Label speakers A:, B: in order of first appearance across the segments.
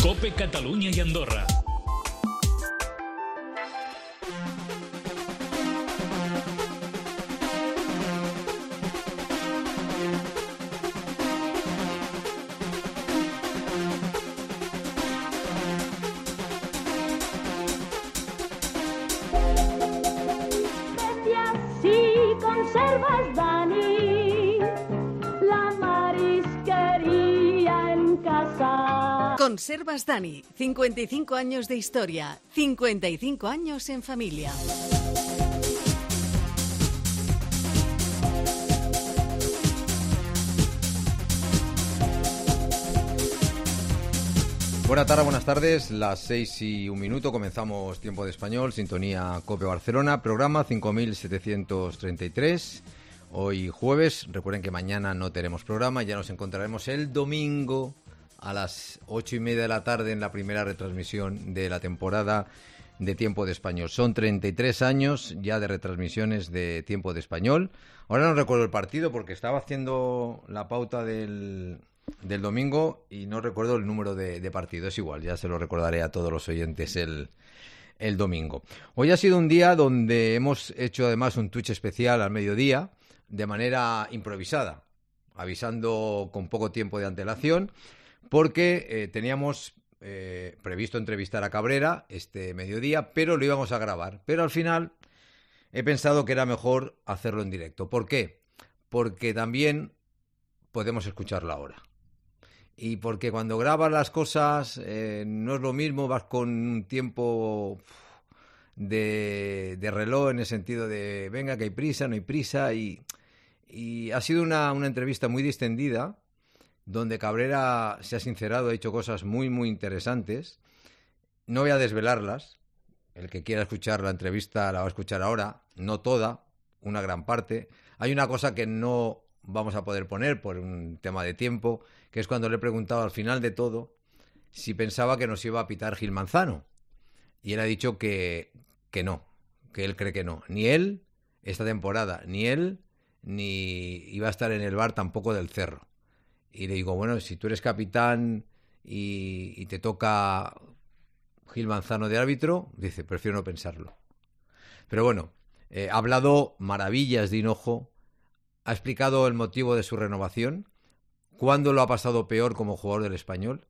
A: COPE Catalunya i Andorra.
B: Conservas, Dani, la marisquería en casa.
C: Conservas Dani, 55 años de historia, 55 años en familia.
D: Buenas tardes, las 6:01, comenzamos Tiempo de Español, sintonía COPE Barcelona, programa 5733, hoy jueves. Recuerden que mañana no tenemos programa, ya nos encontraremos el domingo a las 8:30 de la tarde en la primera retransmisión de la temporada de Tiempo de Español. Son 33 años ya de retransmisiones de Tiempo de Español. Ahora no recuerdo el partido porque estaba haciendo la pauta del domingo y no recuerdo el número de partido. Es igual, ya se lo recordaré a todos los oyentes el domingo. Hoy ha sido un día donde hemos hecho además un Twitch especial al mediodía de manera improvisada, avisando con poco tiempo de antelación, porque teníamos previsto entrevistar a Cabrera este mediodía, pero lo íbamos a grabar. Pero al final he pensado que era mejor hacerlo en directo. ¿Por qué? Porque también podemos escucharlo ahora. Y porque cuando grabas las cosas no es lo mismo, vas con un tiempo de reloj en el sentido de venga que hay prisa, no hay prisa, y ha sido una entrevista muy distendida donde Cabrera se ha sincerado, ha dicho cosas muy muy interesantes. No voy a desvelarlas, el que quiera escuchar la entrevista la va a escuchar ahora, no toda, una gran parte. Hay una cosa que no vamos a poder poner por un tema de tiempo, que es cuando le he preguntado al final de todo si pensaba que nos iba a pitar Gil Manzano. Y él ha dicho que no, que él cree que no. Ni él esta temporada, ni él, ni iba a estar en el bar tampoco del Cerro. Y le digo, bueno, si tú eres capitán y te toca Gil Manzano de árbitro, dice, prefiero no pensarlo. Pero bueno, ha hablado maravillas de Hinojo. Ha explicado el motivo de su renovación, cuándo lo ha pasado peor como jugador del Español.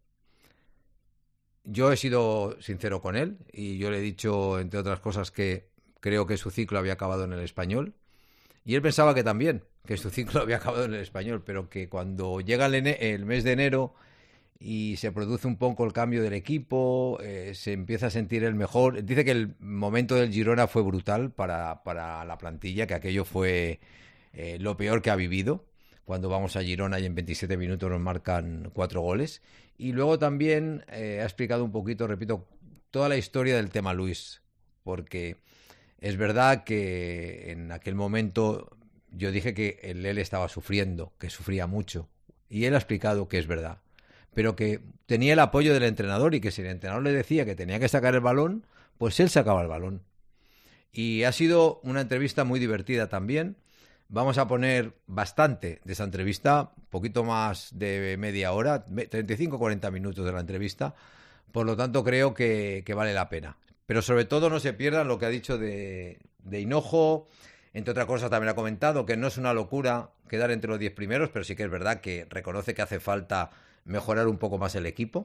D: Yo he sido sincero con él y yo le he dicho, entre otras cosas, que creo que su ciclo había acabado en el Español. Y él pensaba que también, que su ciclo había acabado en el Español, pero que cuando llega el mes de enero y se produce un poco el cambio del equipo, se empieza a sentir el mejor. Dice que el momento del Girona fue brutal para la plantilla, que aquello fue lo peor que ha vivido. Cuando vamos a Girona y en 27 minutos nos marcan 4 goles. Y luego también ha explicado un poquito, repito, toda la historia del tema Luis, porque es verdad que en aquel momento yo dije que el Lele estaba sufriendo, que sufría mucho, y él ha explicado que es verdad, pero que tenía el apoyo del entrenador y que si el entrenador le decía que tenía que sacar el balón, pues él sacaba el balón. Y ha sido una entrevista muy divertida también. Vamos a poner bastante de esa entrevista, poquito más de media hora, 35-40 minutos de la entrevista, por lo tanto creo que vale la pena. Pero sobre todo no se pierdan lo que ha dicho de Hinojo. Entre otras cosas también ha comentado que no es una locura quedar entre los 10 primeros, pero sí que es verdad que reconoce que hace falta mejorar un poco más el equipo.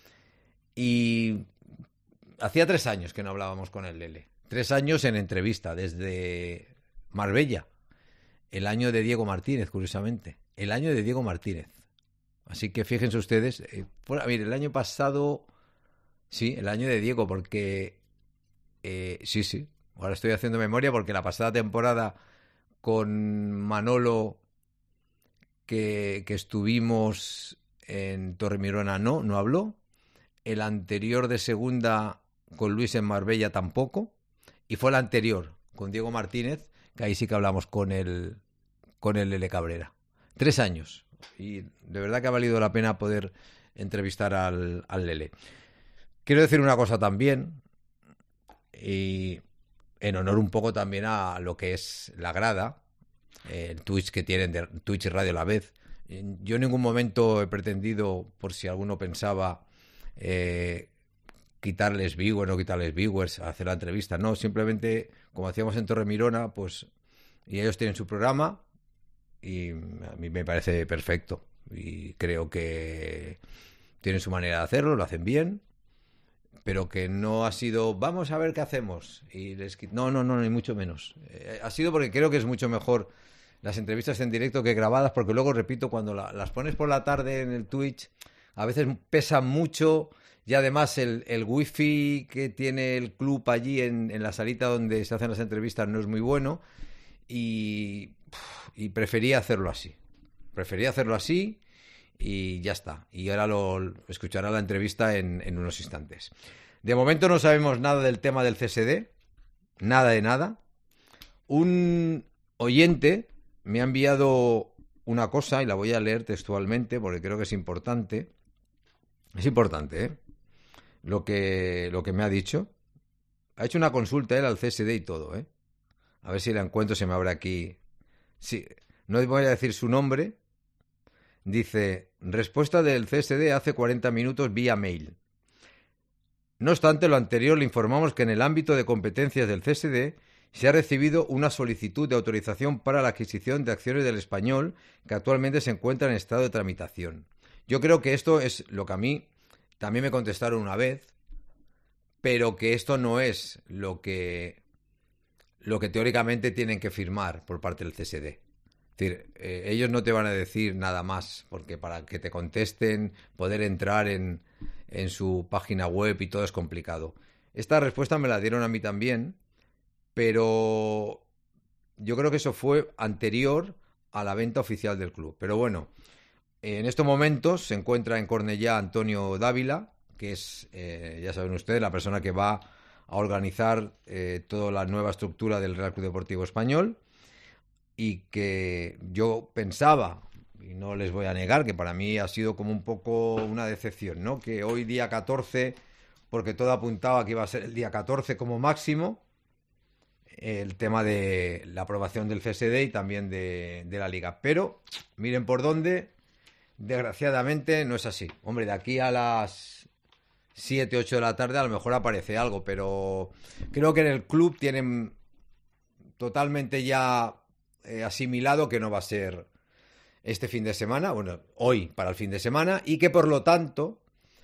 D: Y hacía 3 años que no hablábamos con el Lele. 3 años en entrevista, desde Marbella. El año de Diego Martínez, curiosamente. El año de Diego Martínez. Así que fíjense ustedes. Mire, el año pasado... Sí, el año de Diego, porque... sí. Ahora estoy haciendo memoria porque la pasada temporada con Manolo que estuvimos en Torremirona no habló. El anterior de segunda con Luis en Marbella tampoco. Y fue el anterior con Diego Martínez, que ahí sí que hablamos con el Lele Cabrera. 3 años. Y de verdad que ha valido la pena poder entrevistar al Lele. Quiero decir una cosa también, y en honor un poco también a lo que es la grada, el Twitch que tienen de Twitch y Radio a la vez. Yo en ningún momento he pretendido, por si alguno pensaba, quitarles viewers, no quitarles viewers, hacer la entrevista, no, simplemente como hacíamos en Torremirona, pues, y ellos tienen su programa y a mí me parece perfecto y creo que tienen su manera de hacerlo, lo hacen bien, pero que no ha sido, vamos a ver qué hacemos, y no, ni mucho menos. Ha sido porque creo que es mucho mejor las entrevistas en directo que grabadas, porque luego, repito, cuando las pones por la tarde en el Twitch, a veces pesan mucho, y además el wifi que tiene el club allí en la salita donde se hacen las entrevistas no es muy bueno, y prefería hacerlo así. Y ya está. Y ahora escuchará la entrevista en unos instantes. De momento no sabemos nada del tema del CSD. Nada de nada. Un oyente me ha enviado una cosa y la voy a leer textualmente porque creo que es importante. Es importante, ¿eh? Lo que me ha dicho. Ha hecho una consulta él al CSD y todo, ¿eh? A ver si la encuentro, se me abre aquí. Sí, no voy a decir su nombre. Dice, respuesta del CSD hace 40 minutos vía mail. No obstante lo anterior, le informamos que en el ámbito de competencias del CSD se ha recibido una solicitud de autorización para la adquisición de acciones del Español que actualmente se encuentra en estado de tramitación. Yo creo que esto es lo que a mí también me contestaron una vez, pero que esto no es lo que teóricamente tienen que firmar por parte del CSD. Es decir, ellos no te van a decir nada más, porque para que te contesten, poder entrar en su página web y todo es complicado. Esta respuesta me la dieron a mí también, pero yo creo que eso fue anterior a la venta oficial del club. Pero bueno, en estos momentos se encuentra en Cornellá Antonio Dávila, que es, ya saben ustedes, la persona que va a organizar toda la nueva estructura del Real Club Deportivo Español, y que yo pensaba, y no les voy a negar, que para mí ha sido como un poco una decepción, ¿no? Que hoy día 14, porque todo apuntaba que iba a ser el día 14 como máximo, el tema de la aprobación del CSD y también de la Liga. Pero, miren por dónde, desgraciadamente no es así. Hombre, de aquí a las 7, 8 de la tarde a lo mejor aparece algo, pero creo que en el club tienen totalmente ya asimilado que no va a ser este fin de semana, bueno, hoy para el fin de semana, y que por lo tanto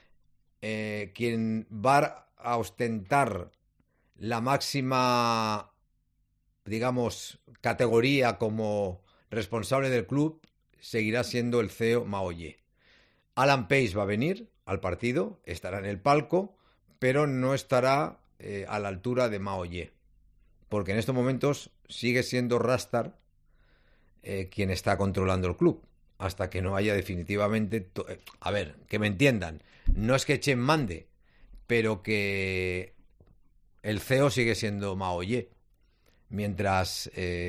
D: quien va a ostentar la máxima, digamos, categoría como responsable del club seguirá siendo el CEO Maoye. Alan Pace va a venir al partido, estará en el palco, pero no estará a la altura de Maoye, porque en estos momentos sigue siendo Rastar quien está controlando el club, hasta que no haya definitivamente... A ver, que me entiendan, no es que Chen mande, pero que el CEO sigue siendo Maoye, mientras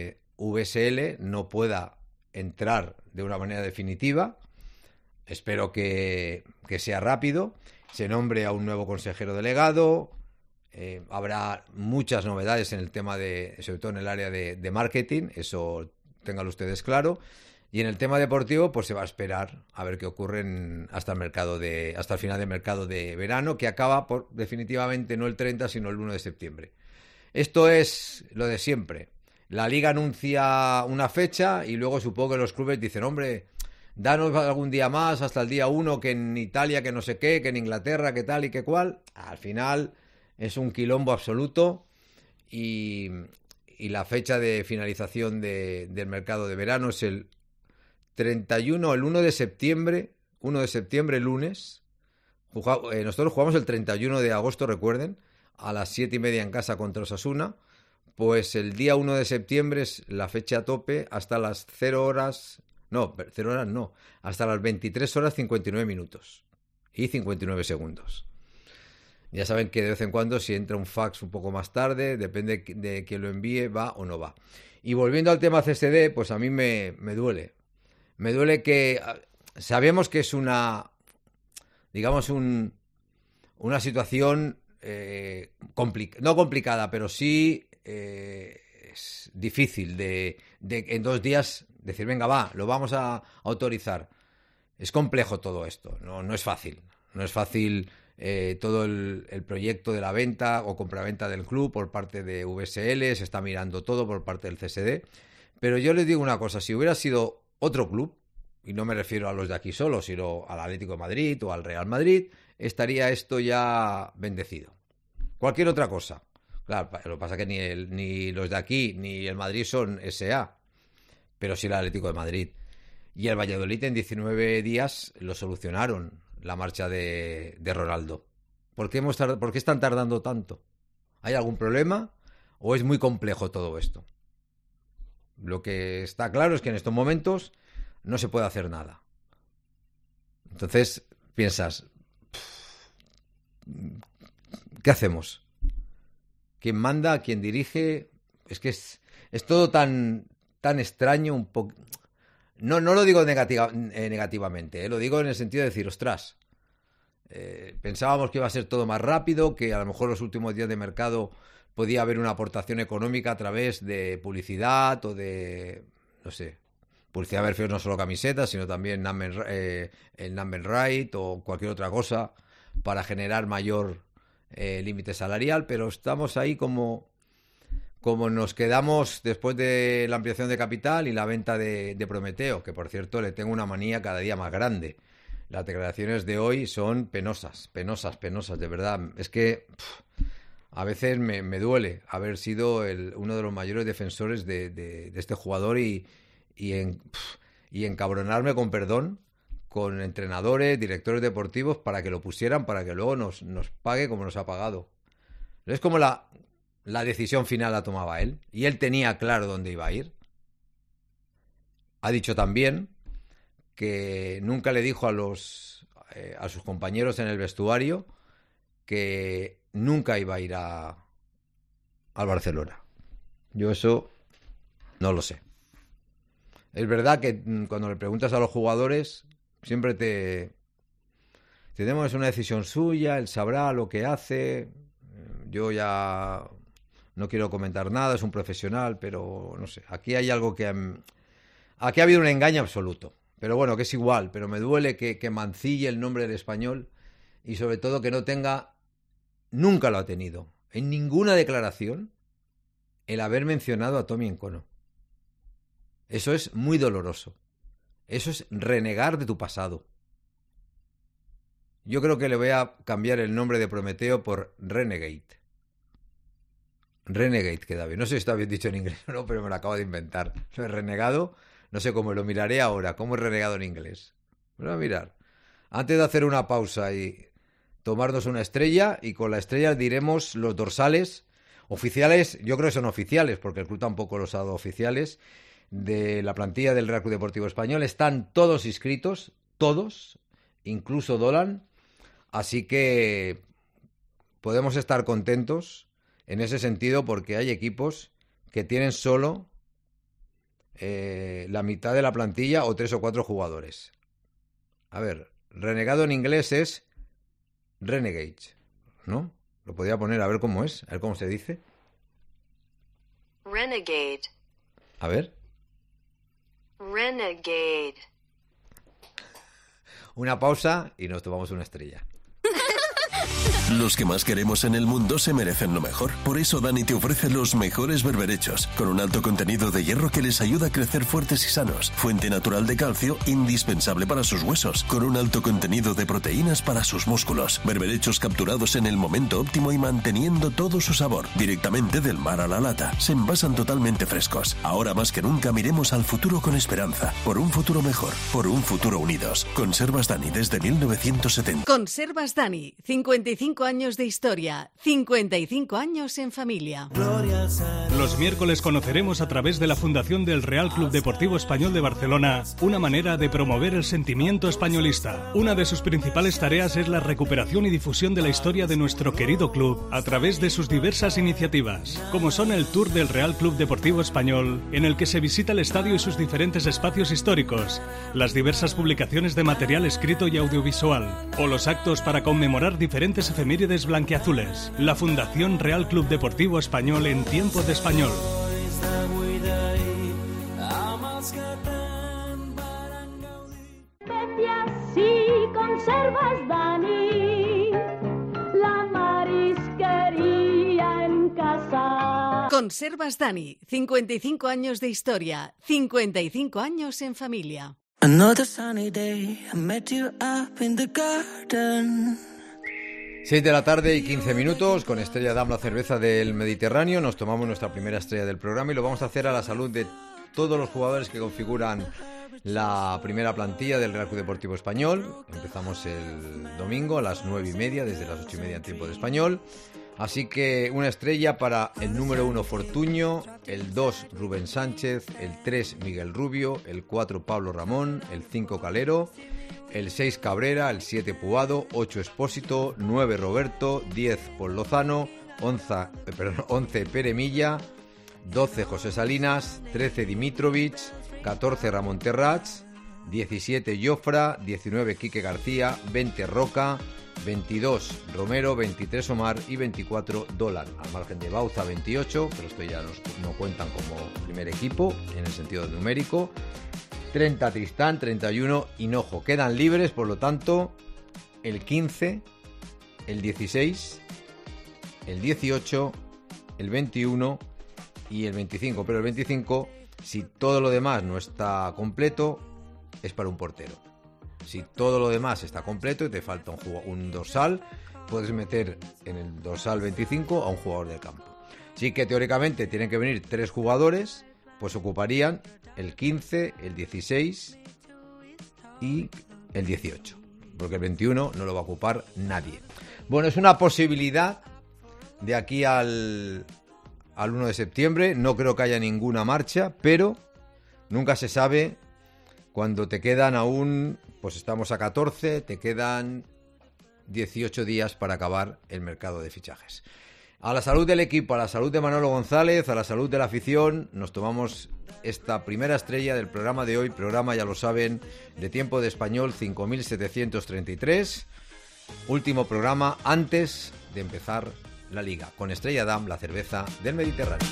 D: VSL no pueda entrar de una manera definitiva. Espero que sea rápido, se nombre a un nuevo consejero delegado, habrá muchas novedades en el tema sobre todo en el área de marketing, eso ténganlo ustedes claro, y en el tema deportivo pues se va a esperar a ver qué ocurre hasta el final del mercado de verano, que acaba definitivamente no el 30 sino el 1 de septiembre. Esto es lo de siempre. La Liga anuncia una fecha y luego supongo que los clubes dicen, hombre, danos algún día más, hasta el día 1, que en Italia, que no sé qué, que en Inglaterra, que tal y que cual. Al final es un quilombo absoluto y la fecha de finalización del mercado de verano es el 1 de septiembre, lunes. Nosotros jugamos el 31 de agosto, recuerden, a las 7:30 en casa contra Osasuna. Pues el día 1 de septiembre es la fecha tope hasta las 0 horas... No, 0 horas no. Hasta las 23 horas 59 minutos y 59 segundos. Ya saben que de vez en cuando si entra un fax un poco más tarde, depende de quién lo envíe, va o no va. Y volviendo al tema CSD, pues a mí me duele. Me duele que... Sabemos que es una... digamos una situación no complicada, pero sí es difícil de en 2 días decir, venga, va, lo vamos a autorizar. Es complejo todo esto, no es fácil. No es fácil todo el proyecto de la venta o compraventa del club por parte de VSL, se está mirando todo por parte del CSD. Pero yo les digo una cosa, si hubiera sido otro club, y no me refiero a los de aquí solo, sino al Atlético de Madrid o al Real Madrid, estaría esto ya bendecido. Cualquier otra cosa. Claro, lo que pasa es que ni los de aquí ni el Madrid son SA, pero sí el Atlético de Madrid. Y el Valladolid en 19 días lo solucionaron, la marcha de Ronaldo. ¿Por qué están tardando tanto? ¿Hay algún problema o es muy complejo todo esto? Lo que está claro es que en estos momentos no se puede hacer nada. Entonces piensas, ¿qué hacemos? ¿Quién manda? ¿Quién dirige? Es que es todo tan extraño, un poco. No lo digo negativamente, lo digo en el sentido de decir, ostras, pensábamos que iba a ser todo más rápido, que a lo mejor los últimos días de mercado podía haber una aportación económica a través de publicidad o de, no sé, publicidad me refiero no solo camisetas, sino también el number right o cualquier otra cosa para generar mayor límite salarial, pero estamos ahí como nos quedamos después de la ampliación de capital y la venta de Prometeo, que por cierto le tengo una manía cada día más grande. Las declaraciones de hoy son penosas, de verdad. Es que a veces me duele haber sido uno de los mayores defensores de este jugador y encabronarme, con perdón, con entrenadores, directores deportivos para que lo pusieran, para que luego nos pague como nos ha pagado. Es como la decisión final la tomaba él y él tenía claro dónde iba a ir. Ha dicho también que nunca le dijo a sus compañeros en el vestuario que nunca iba a ir al Barcelona. Yo eso no lo sé. Es verdad que cuando le preguntas a los jugadores siempre tenemos una decisión suya, él sabrá lo que hace. Yo ya no quiero comentar nada, es un profesional, pero no sé, aquí hay algo aquí ha habido un engaño absoluto. Pero bueno, que es igual, pero me duele que mancille el nombre del Español y sobre todo que no tenga, nunca lo ha tenido, en ninguna declaración, el haber mencionado a Tommy Encono. Eso es muy doloroso. Eso es renegar de tu pasado. Yo creo que le voy a cambiar el nombre de Prometeo por Renegade. Renegade queda bien. No sé si está bien dicho en inglés o no, pero me lo acabo de inventar. Lo he renegado, no sé cómo, lo miraré ahora. ¿Cómo es renegado en inglés? Voy a mirar. Antes de hacer una pausa y tomarnos una estrella, y con la estrella diremos los dorsales oficiales, yo creo que son oficiales, porque el club tampoco los ha dado oficiales, de la plantilla del Real Club Deportivo Español. Están todos inscritos, todos, incluso Dolan, así que podemos estar contentos en ese sentido, porque hay equipos que tienen solo la mitad de la plantilla o 3 o 4 jugadores. A ver, renegado en inglés es renegade, ¿no? Lo podría poner, a ver cómo es, a ver cómo se dice.
A: Renegade.
D: A ver.
A: Renegade.
D: Una pausa y nos tomamos una estrella.
E: Los que más queremos en el mundo se merecen lo mejor. Por eso Dani te ofrece los mejores berberechos, con un alto contenido de hierro que les ayuda a crecer fuertes y sanos. Fuente natural de calcio, indispensable para sus huesos, con un alto contenido de proteínas para sus músculos. Berberechos capturados en el momento óptimo y manteniendo todo su sabor, directamente del mar a la lata. Se envasan totalmente frescos. Ahora más que nunca miremos al futuro con esperanza. Por un futuro mejor, por un futuro unidos. Conservas Dani desde 1970.
C: Conservas Dani, 55 años de historia, 55 años en familia.
F: Los miércoles conoceremos a través de la Fundación del Real Club Deportivo Español de Barcelona una manera de promover el sentimiento españolista. Una de sus principales tareas es la recuperación y difusión de la historia de nuestro querido club a través de sus diversas iniciativas, como son el Tour del Real Club Deportivo Español, en el que se visita el estadio y sus diferentes espacios históricos, las diversas publicaciones de material escrito y audiovisual, o los actos para conmemorar diferentes efemérides blanquiazules. La Fundación Real Club Deportivo Español en tiempo de español.
B: Especias y conservas Dani, casa.
C: Conservas Dani, 55 años de historia, 55 años en familia.
A: Another sunny day, I met you up in the garden.
D: 6 de la tarde y 15 minutos, con Estrella Damm, la cerveza del Mediterráneo. Nos tomamos nuestra primera estrella del programa y lo vamos a hacer a la salud de todos los jugadores que configuran la primera plantilla del Real Club Deportivo Español. Empezamos el domingo a las 9:30, desde las 8:30 en tiempo de español. Así que una estrella para el número 1 Fortuño, el 2 Rubén Sánchez, el 3 Miguel Rubio, el 4 Pablo Ramón, el 5 Calero, el 6 Cabrera, el 7 Puado, 8 Expósito, 9 Roberto, 10 Paul Lozano, 11 Pere Milla, 12 José Salinas, 13 Dimitrovic, 14 Ramón Terrats, 17 Jofra, 19 Quique García, 20 Roca, 22 Romero, 23 Omar y 24 Dolan, al margen de Bauza 28, pero esto ya no cuentan como primer equipo en el sentido numérico. 30 Tristán, 31 Hinojo. Quedan libres, por lo tanto, el 15, el 16, el 18, el 21 y el 25. Pero el 25, si todo lo demás no está completo, es para un portero. Si todo lo demás está completo y te falta un dorsal, puedes meter en el dorsal 25 a un jugador del campo. Sí que teóricamente tienen que venir 3 jugadores, pues ocuparían el 15, el 16 y el 18, porque el 21 no lo va a ocupar nadie. Bueno, es una posibilidad de aquí al 1 de septiembre. No creo que haya ninguna marcha, pero nunca se sabe cuando te quedan aún, pues estamos a 14, te quedan 18 días para acabar el mercado de fichajes. A la salud del equipo, a la salud de Manolo González, a la salud de la afición, nos tomamos esta primera estrella del programa de hoy, programa, ya lo saben, de tiempo de español 5733, último programa antes de empezar la liga, con Estrella Damm, la cerveza del Mediterráneo.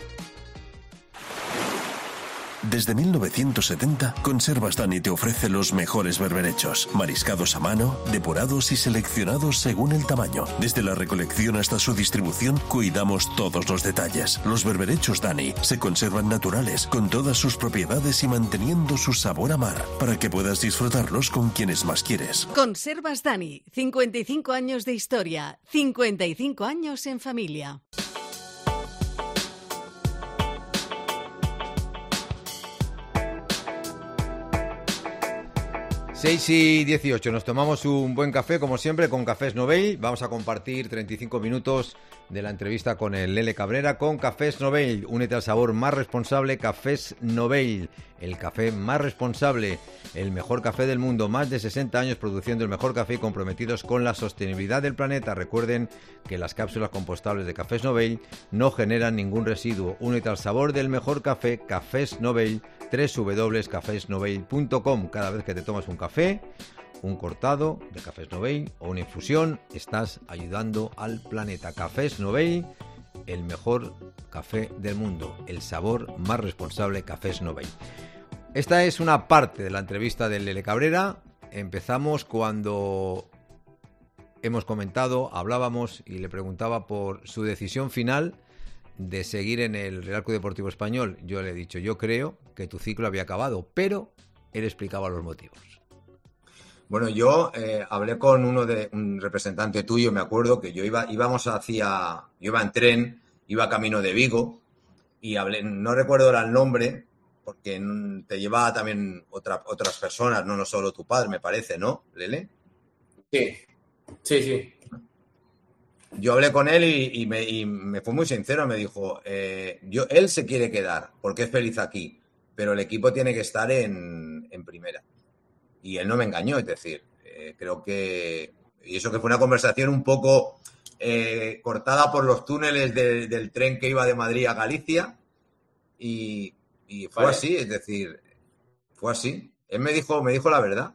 E: Desde 1970, Conservas Dani te ofrece los mejores berberechos, mariscados a mano, depurados y seleccionados según el tamaño. Desde la recolección hasta su distribución, cuidamos todos los detalles. Los berberechos Dani se conservan naturales, con todas sus propiedades y manteniendo su sabor a mar, para que puedas disfrutarlos con quienes más quieres.
C: Conservas Dani, 55 años de historia, 55 años en familia.
D: Seis y 18, nos tomamos un buen café, como siempre, con Cafés Novell. Vamos a compartir 35 minutos de la entrevista con el Lele Cabrera con Cafés Novell. Únete al sabor más responsable, Cafés Novell. El café más responsable, el mejor café del mundo. Más de 60 años produciendo el mejor café y comprometidos con la sostenibilidad del planeta. Recuerden que las cápsulas compostables de Cafés Novell no generan ningún residuo. Únete al sabor del mejor café, Cafés Novell. www.cafesnovell.com. Cada vez que te tomas un café, un cortado de Cafés Novell o una infusión, estás ayudando al planeta. Cafés Novell, el mejor café del mundo, el sabor más responsable, Cafés Novell. Esta es una parte de la entrevista de Lele Cabrera. Empezamos cuando hemos comentado, hablábamos y le preguntaba por su decisión final de seguir en el Real Club Deportivo Español. Yo le he dicho, yo creo que tu ciclo había acabado, pero él explicaba los motivos.
G: Bueno, yo hablé con un representante tuyo, me acuerdo que yo iba en tren, iba camino de Vigo y hablé, no recuerdo ahora el nombre, porque te llevaba también otras personas, no solo tu padre, me parece, ¿no, Lele?
H: Sí.
G: Yo hablé con él y me fue muy sincero, me dijo, él se quiere quedar porque es feliz aquí, pero el equipo tiene que estar en primera. Y él no me engañó, es decir, creo que... Y eso que fue una conversación un poco cortada por los túneles del tren que iba de Madrid a Galicia y fue así, es decir, fue así. Él me dijo la verdad.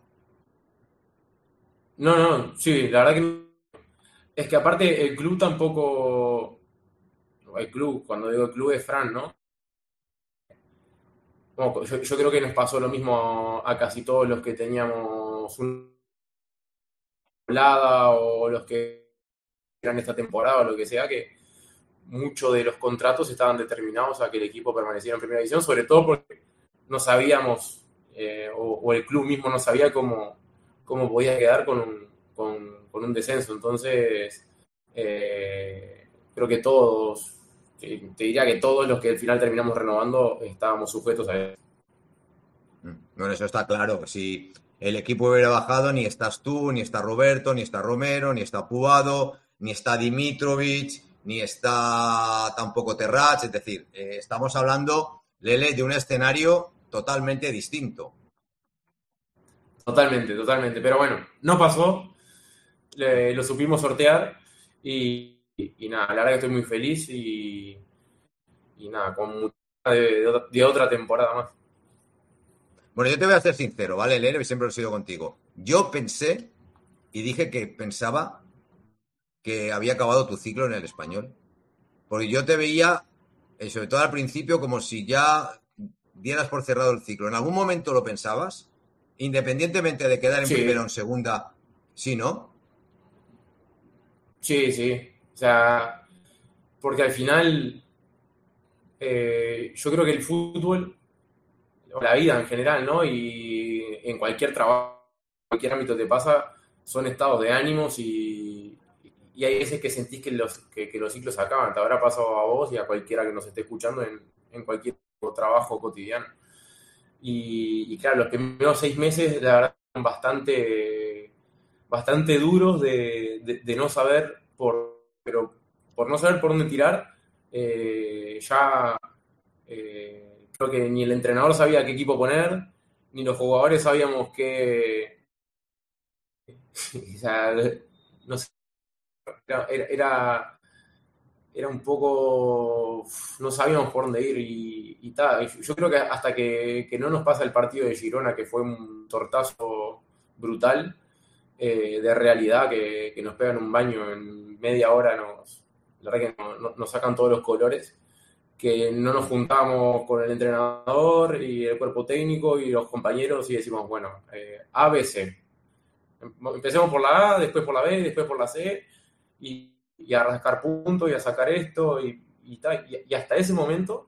H: No, sí, la verdad que... Es que aparte el club tampoco... El club, cuando digo el club es Fran, ¿no? Bueno, yo creo que nos pasó lo mismo a casi todos los que teníamos una volada o los que eran esta temporada o lo que sea, que muchos de los contratos estaban determinados a que el equipo permaneciera en primera división, sobre todo porque no sabíamos, o el club mismo no sabía cómo podía quedar con un descenso. Entonces, creo que todos, te diría que todos los que al final terminamos renovando estábamos sujetos a eso.
G: Bueno, eso está claro. Si el equipo hubiera bajado, ni estás tú, ni está Roberto, ni está Romero, ni está Pubado, ni está Dimitrovic, ni está tampoco Terrats. Es decir, estamos hablando, Lele, de un escenario totalmente distinto.
H: Totalmente. Pero bueno, no pasó. Lo supimos sortear y nada, la verdad que estoy muy feliz y nada, con mucha de otra temporada más.
G: Bueno, yo te voy a ser sincero, ¿vale, Lele? Siempre lo he sido contigo. Yo pensé y dije que pensaba que había acabado tu ciclo en el Español. Porque yo te veía, sobre todo al principio, como si ya dieras por cerrado el ciclo. ¿En algún momento lo pensabas? Independientemente de quedar en primera o en segunda, ¿sí, no?
H: Sí. O sea, porque al final yo creo que el fútbol, o la vida en general, ¿no? Y en cualquier trabajo, en cualquier ámbito te pasa, son estados de ánimos y hay veces que sentís que los ciclos se acaban. Te habrá pasado a vos y a cualquiera que nos esté escuchando en cualquier trabajo cotidiano. Y claro, los primeros 6 meses, la verdad, son bastante duros de no saber pero por no saber por dónde tirar, creo que ni el entrenador sabía qué equipo poner, ni los jugadores sabíamos qué. O sea, no sé. Era un poco. No sabíamos por dónde ir y tal. Yo creo que hasta que no nos pasa el partido de Girona, que fue un tortazo brutal de realidad, que nos pegan un baño en media hora, la verdad que nos sacan todos los colores, que no nos juntamos con el entrenador y el cuerpo técnico y los compañeros y decimos, bueno, A, B, C. Empecemos por la A, después por la B, después por la C, y a rascar puntos y a sacar esto y tal. Y hasta ese momento,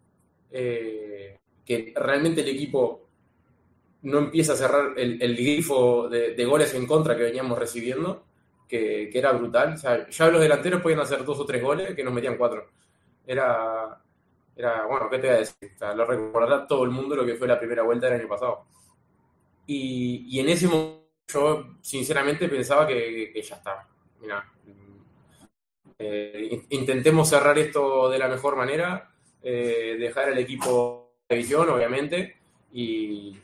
H: que realmente el equipo no empieza a cerrar el grifo de goles en contra que veníamos recibiendo, que era brutal. O sea, ya los delanteros podían hacer 2 o 3 goles que nos metían 4. Era bueno, ¿qué te voy a decir? O sea, lo recordará todo el mundo lo que fue la primera vuelta del año pasado. Y en ese momento yo sinceramente pensaba que ya está. Mirá, intentemos cerrar esto de la mejor manera, dejar al equipo de división, obviamente, y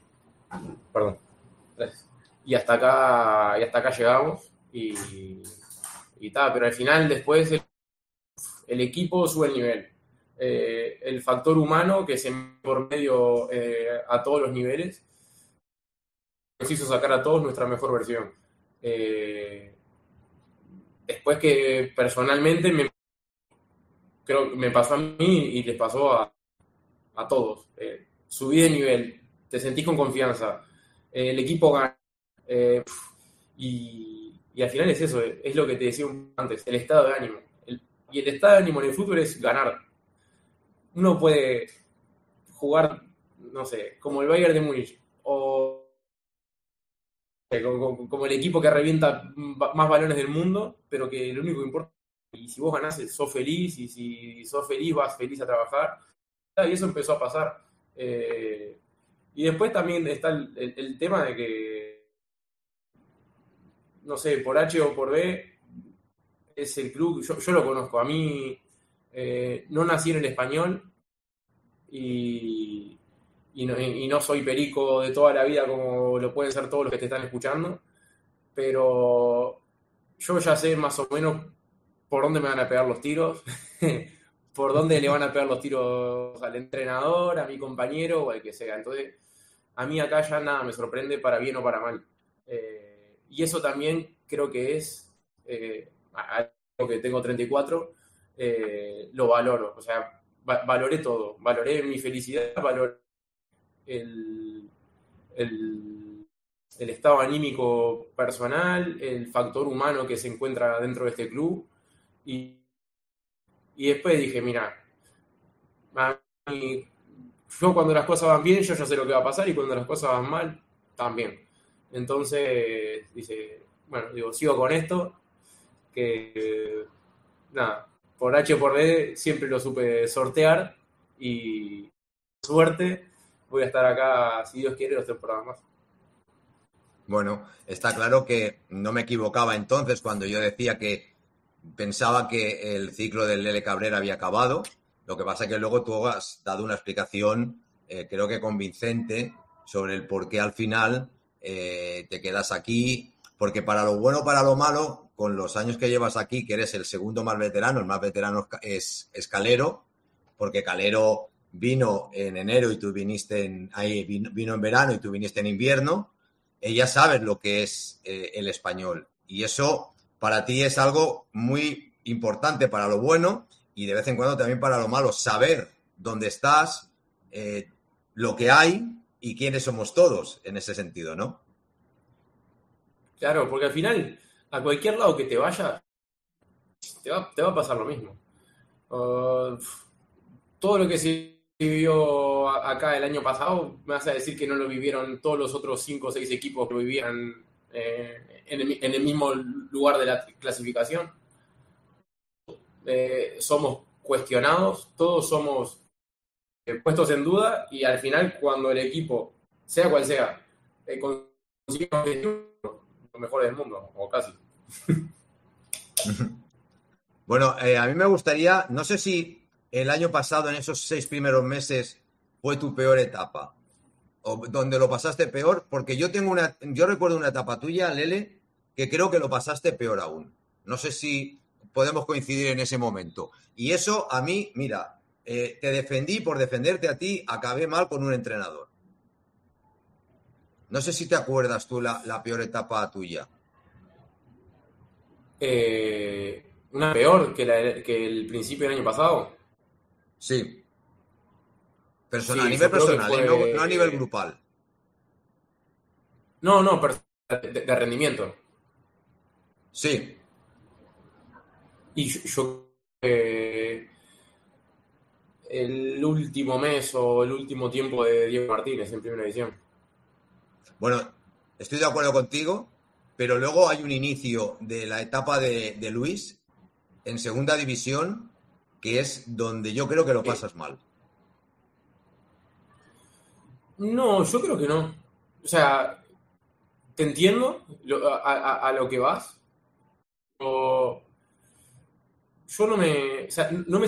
H: hasta acá llegamos y tal, pero al final después el equipo sube el nivel, el factor humano que se mete por medio a todos los niveles nos hizo sacar a todos nuestra mejor versión. Después que personalmente creo que me pasó a mí y les pasó a todos. Subí de nivel, te sentís con confianza, el equipo gana, y al final es eso, es lo que te decía antes, el estado de ánimo. Y el estado de ánimo en el fútbol es ganar. Uno puede jugar, no sé, como el Bayern de Múnich, o como el equipo que revienta más balones del mundo, pero que lo único que importa, y si vos ganás, sos feliz, y si sos feliz, vas feliz a trabajar. Y eso empezó a pasar. Y después también está el tema de que, no sé, por H o por B, es el club, yo lo conozco. A mí no nací en el Español y no soy perico de toda la vida como lo pueden ser todos los que te están escuchando, pero yo ya sé más o menos por dónde me van a pegar los tiros, por dónde le van a pegar los tiros al entrenador, a mi compañero o al que sea. Entonces, a mí acá ya nada me sorprende para bien o para mal. Y eso también creo que es, algo que tengo 34, lo valoro. O sea, valoré todo. Valoré mi felicidad, valoré el estado anímico personal, el factor humano que se encuentra dentro de este club y Y después dije, mira, yo cuando las cosas van bien, yo ya sé lo que va a pasar, y cuando las cosas van mal, también. Entonces, sigo con esto, que nada, por H por B siempre lo supe sortear, y suerte voy a estar acá, si Dios quiere, 2 temporadas más.
G: Bueno, está claro que no me equivocaba entonces cuando yo decía que pensaba que el ciclo del Lele Cabrera había acabado. Lo que pasa es que luego tú has dado una explicación, creo que convincente, sobre el por qué al final te quedas aquí. Porque para lo bueno o para lo malo, con los años que llevas aquí, que eres el segundo más veterano, el más veterano es Calero, porque Calero vino en enero y tú vino en verano y tú viniste en invierno. Ya sabes lo que es el español. Y eso para ti es algo muy importante para lo bueno y de vez en cuando también para lo malo. Saber dónde estás, lo que hay y quiénes somos todos en ese sentido, ¿no?
H: Claro, porque al final, a cualquier lado que te vayas, te va a pasar lo mismo. Todo lo que se vivió acá el año pasado, me vas a decir que no lo vivieron todos los otros 5 o 6 equipos que lo vivían en el mismo lugar de la clasificación. Somos cuestionados, todos somos puestos en duda, y al final cuando el equipo, sea cual sea, consigue los mejores del mundo, o casi.
G: Bueno, a mí me gustaría, no sé si el año pasado, en esos 6 primeros meses, fue tu peor etapa, o donde lo pasaste peor, porque yo recuerdo una etapa tuya, Lele, que creo que lo pasaste peor aún. No sé si podemos coincidir en ese momento. Y eso a mí, mira, te defendí, por defenderte a ti, acabé mal con un entrenador. No sé si te acuerdas tú la peor etapa tuya.
H: Una peor que el principio del año pasado.
G: Sí.
H: Sí,
G: a nivel personal,
H: fue...
G: no a nivel grupal.
H: No, de rendimiento.
G: Sí.
H: Y yo el último mes o el último tiempo de Diego Martínez en Primera División.
G: Bueno, estoy de acuerdo contigo, pero luego hay un inicio de la etapa de Luis en Segunda División, que es donde yo creo que lo pasas mal.
H: No, yo creo que no. O sea, te entiendo a lo que vas. O yo no me... O sea, no me...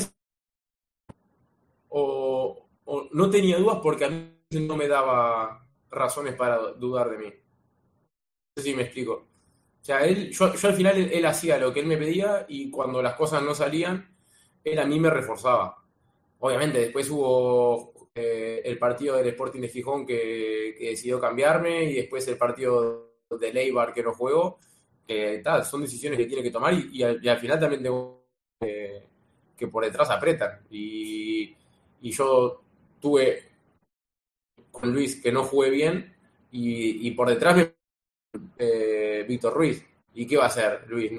H: O no tenía dudas porque a mí no me daba razones para dudar de mí. No sé si me explico. O sea, yo al final él hacía lo que él me pedía, y cuando las cosas no salían, él a mí me reforzaba. Obviamente, después hubo el partido del Sporting de Gijón que decidió cambiarme, y después el partido de Leibar que no jugó. Son decisiones que tiene que tomar, y al final también tengo que por detrás apretan. Y yo tuve con Luis que no jugué bien, y por detrás me Víctor Ruiz. ¿Y qué va a hacer Luis?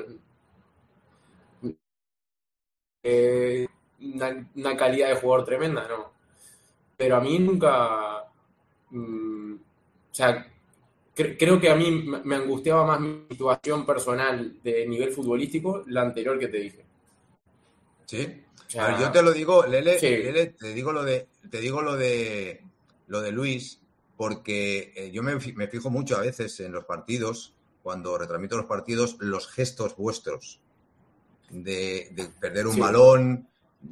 H: Una calidad de jugador tremenda, no. Pero a mí nunca... o sea, creo que a mí me angustiaba más mi situación personal de nivel futbolístico, la anterior que te dije.
G: Sí.
H: O sea,
G: a ver, yo te lo digo, Lele,
H: sí.
G: Lele, te digo lo de Luis, porque yo me fijo mucho a veces en los partidos, cuando retransmito los partidos, los gestos vuestros de perder un balón,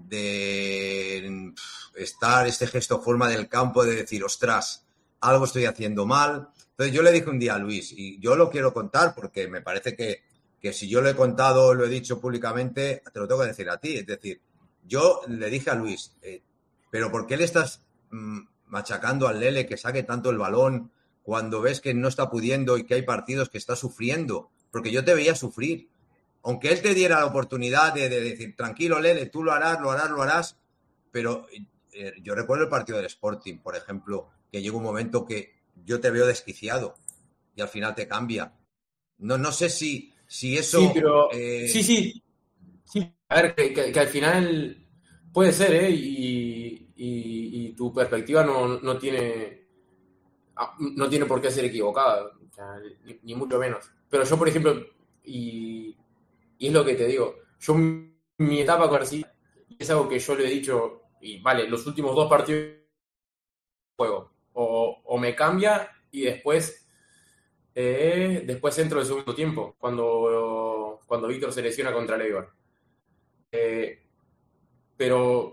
G: de estar este gesto forma del campo, de decir, ostras, algo estoy haciendo mal. Entonces yo le dije un día a Luis, y yo lo quiero contar porque me parece que si yo lo he contado, lo he dicho públicamente, te lo tengo que decir a ti. Es decir, yo le dije a Luis, pero ¿por qué le estás machacando al Lele que saque tanto el balón cuando ves que no está pudiendo y que hay partidos que está sufriendo? Porque yo te veía sufrir. Aunque él te diera la oportunidad de decir, tranquilo, Lele, tú lo harás, pero yo recuerdo el partido del Sporting, por ejemplo, que llega un momento que yo te veo desquiciado y al final te cambia. No sé si eso...
H: Sí, pero... Sí, A ver, que al final puede ser, ¿eh? Y tu perspectiva no tiene por qué ser equivocada, o sea, ni mucho menos. Pero yo, por ejemplo, y es lo que te digo, yo mi etapa con Arsenal es algo que yo le he dicho, y vale, los últimos 2 partidos de juego, o me cambia y después entro el segundo tiempo, cuando Víctor se lesiona contra el Eibar. Pero,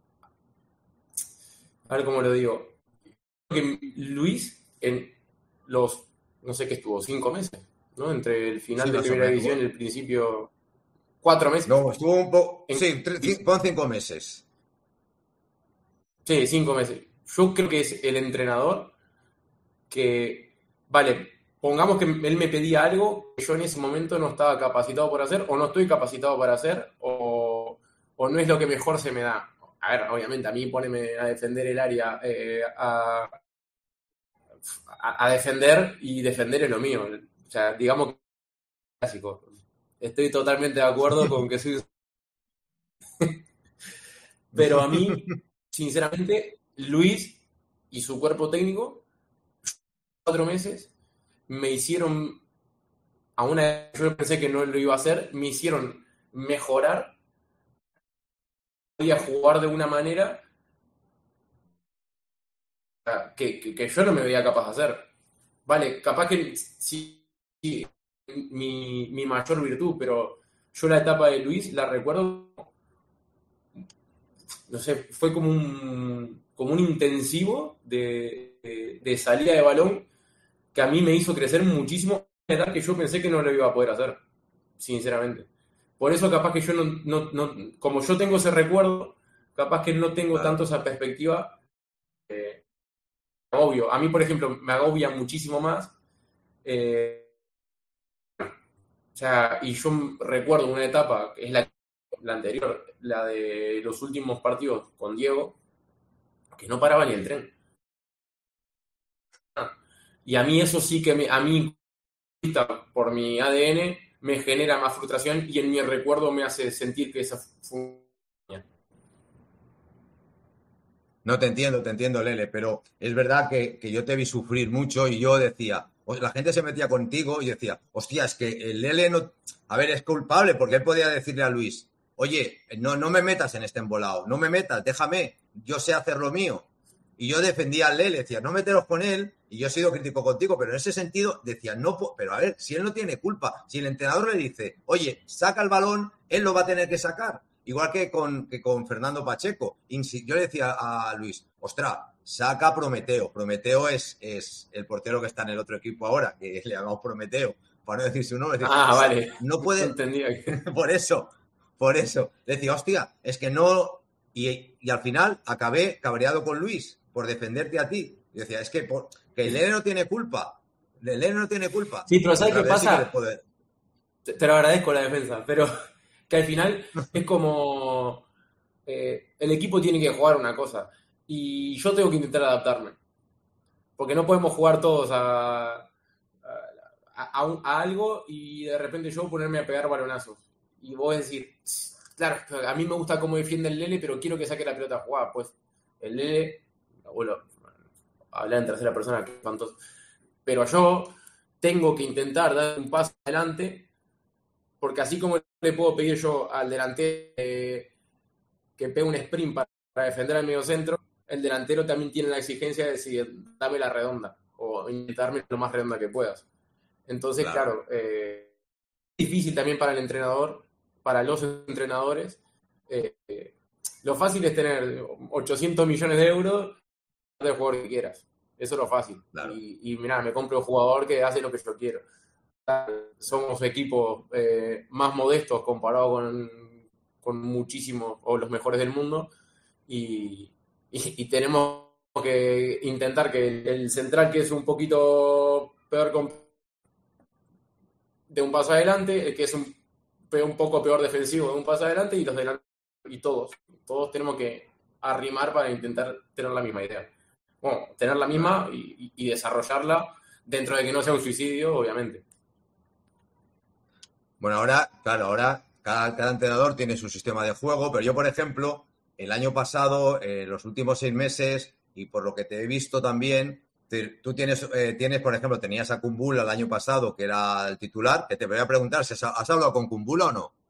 H: a ver cómo lo digo, que Luis en los, no sé qué estuvo, 5 meses, ¿no? Entre el final
G: Sí,
H: de
G: más o
H: primera
G: menos.
H: división y el principio, 4 meses.
G: No, estuvo un poco.
H: En-
G: Sí, pon 5 meses.
H: Sí, 5 meses. Yo creo que es el entrenador que, vale, pongamos que él me pedía algo que yo en ese momento no estaba capacitado para hacer, o no estoy capacitado para hacer, o no es lo que mejor se me da. A ver, obviamente, a mí poneme a defender el área, a defender, y defender es lo mío. O sea, digamos que es clásico. Estoy totalmente de acuerdo con que soy... Pero a mí, sinceramente, Luis y su cuerpo técnico, 4 meses, me hicieron, a una vez yo pensé que no lo iba a hacer, me hicieron mejorar, podía jugar de una manera que yo no me veía capaz de hacer. Vale, capaz que sí, mi mayor virtud, pero yo la etapa de Luis la recuerdo, no sé, fue como un intensivo de salida de balón que a mí me hizo crecer muchísimo, a edad que yo pensé que no lo iba a poder hacer, sinceramente. Por eso capaz que yo no como yo tengo ese recuerdo, capaz que no tengo tanto esa perspectiva. Obvio, a mí, por ejemplo, me agobia muchísimo más. O sea, y yo recuerdo una etapa, que es la anterior, la de los últimos partidos con Diego, que no paraba ni el tren. Y a mí eso sí que a mí, por mi ADN, me genera más frustración y en mi recuerdo me hace sentir que esa fue...
G: No, te entiendo, Lele, pero es verdad que yo te vi sufrir mucho y yo decía, la gente se metía contigo y decía, hostia, es que el Lele no, a ver, es culpable porque él podía decirle a Luis, oye, no me metas en este embolado, no me metas, déjame, yo sé hacer lo mío. Y yo defendía al Lele, decía, no meteros con él, y yo he sido crítico contigo, pero en ese sentido decía, no, pero a ver, si él no tiene culpa, si el entrenador le dice, oye, saca el balón, él lo va a tener que sacar. Igual que con Fernando Pacheco. Yo le decía a Luis, ostras, saca a Prometeo. Prometeo es el portero que está en el otro equipo ahora, que le llamamos Prometeo, para no decir su nombre.
H: Vale.
G: No puede...
H: Entendía.
G: Por eso. Le decía, hostia, es que no... Y al final acabé cabreado con Luis por defenderte a ti. Y decía, es que el Lele no tiene culpa. El Lele no tiene culpa.
H: Sí, pero ¿sabes qué pasa?
G: Sí,
H: te lo agradezco la defensa, pero... que al final es como el equipo tiene que jugar una cosa y yo tengo que intentar adaptarme, porque no podemos jugar todos a algo y de repente yo ponerme a pegar balonazos y vos decir, claro, a mí me gusta cómo defiende el Lele, pero quiero que saque la pelota a jugar. Pues el Lele, bueno, hablar en tercera persona, que espantoso, pero yo tengo que intentar dar un paso adelante, porque así como le puedo pedir yo al delantero que pegue un sprint para defender al medio centro, el delantero también tiene la exigencia de decir, dame la redonda, o intentarme lo más redonda que puedas. Entonces, claro, es difícil también para el entrenador, para los entrenadores. Lo fácil es tener 800 millones de euros del jugador que quieras. Eso es lo fácil. Claro. Y mirá, me compro un jugador que hace lo que yo quiero. Somos equipos más modestos comparado con muchísimos o los mejores del mundo y tenemos que intentar que el central, que es un poquito peor de un paso adelante, el que es un poco peor defensivo de un paso adelante, y los delanteros, y todos tenemos que arrimar para intentar tener la misma idea. Bueno, tener la misma y desarrollarla dentro de que no sea un suicidio, obviamente.
G: Bueno, ahora cada entrenador tiene su sistema de juego, pero yo, por ejemplo, el año pasado, los últimos 6 meses, y por lo que te he visto también, tú tienes, por ejemplo, tenías a Kumbula el año pasado, que era el titular, que te voy a preguntar, ¿has hablado con Kumbula o no?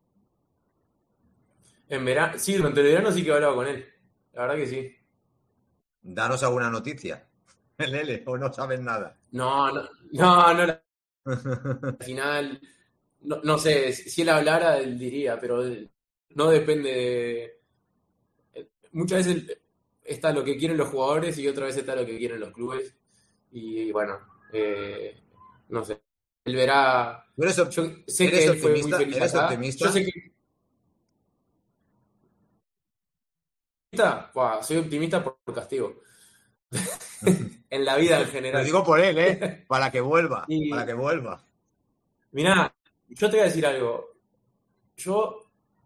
H: En verano, sí, durante el verano sí que he hablado con él. La verdad que sí.
G: Danos alguna noticia. Lele, o no sabes nada.
H: No. Al final, no sé, si él hablara, él diría, pero no depende de... Muchas veces está lo que quieren los jugadores y otra vez está lo que quieren los clubes. Y bueno, no sé. Él verá...
G: Yo
H: sé que él fue muy feliz
G: ¿Eres
H: acá.
G: optimista?
H: Yo sé que... Soy optimista por castigo. En la vida en general.
G: Lo digo por él, para que vuelva.
H: Y-
G: Para que vuelva.
H: Mirá, yo te voy a decir algo. Yo,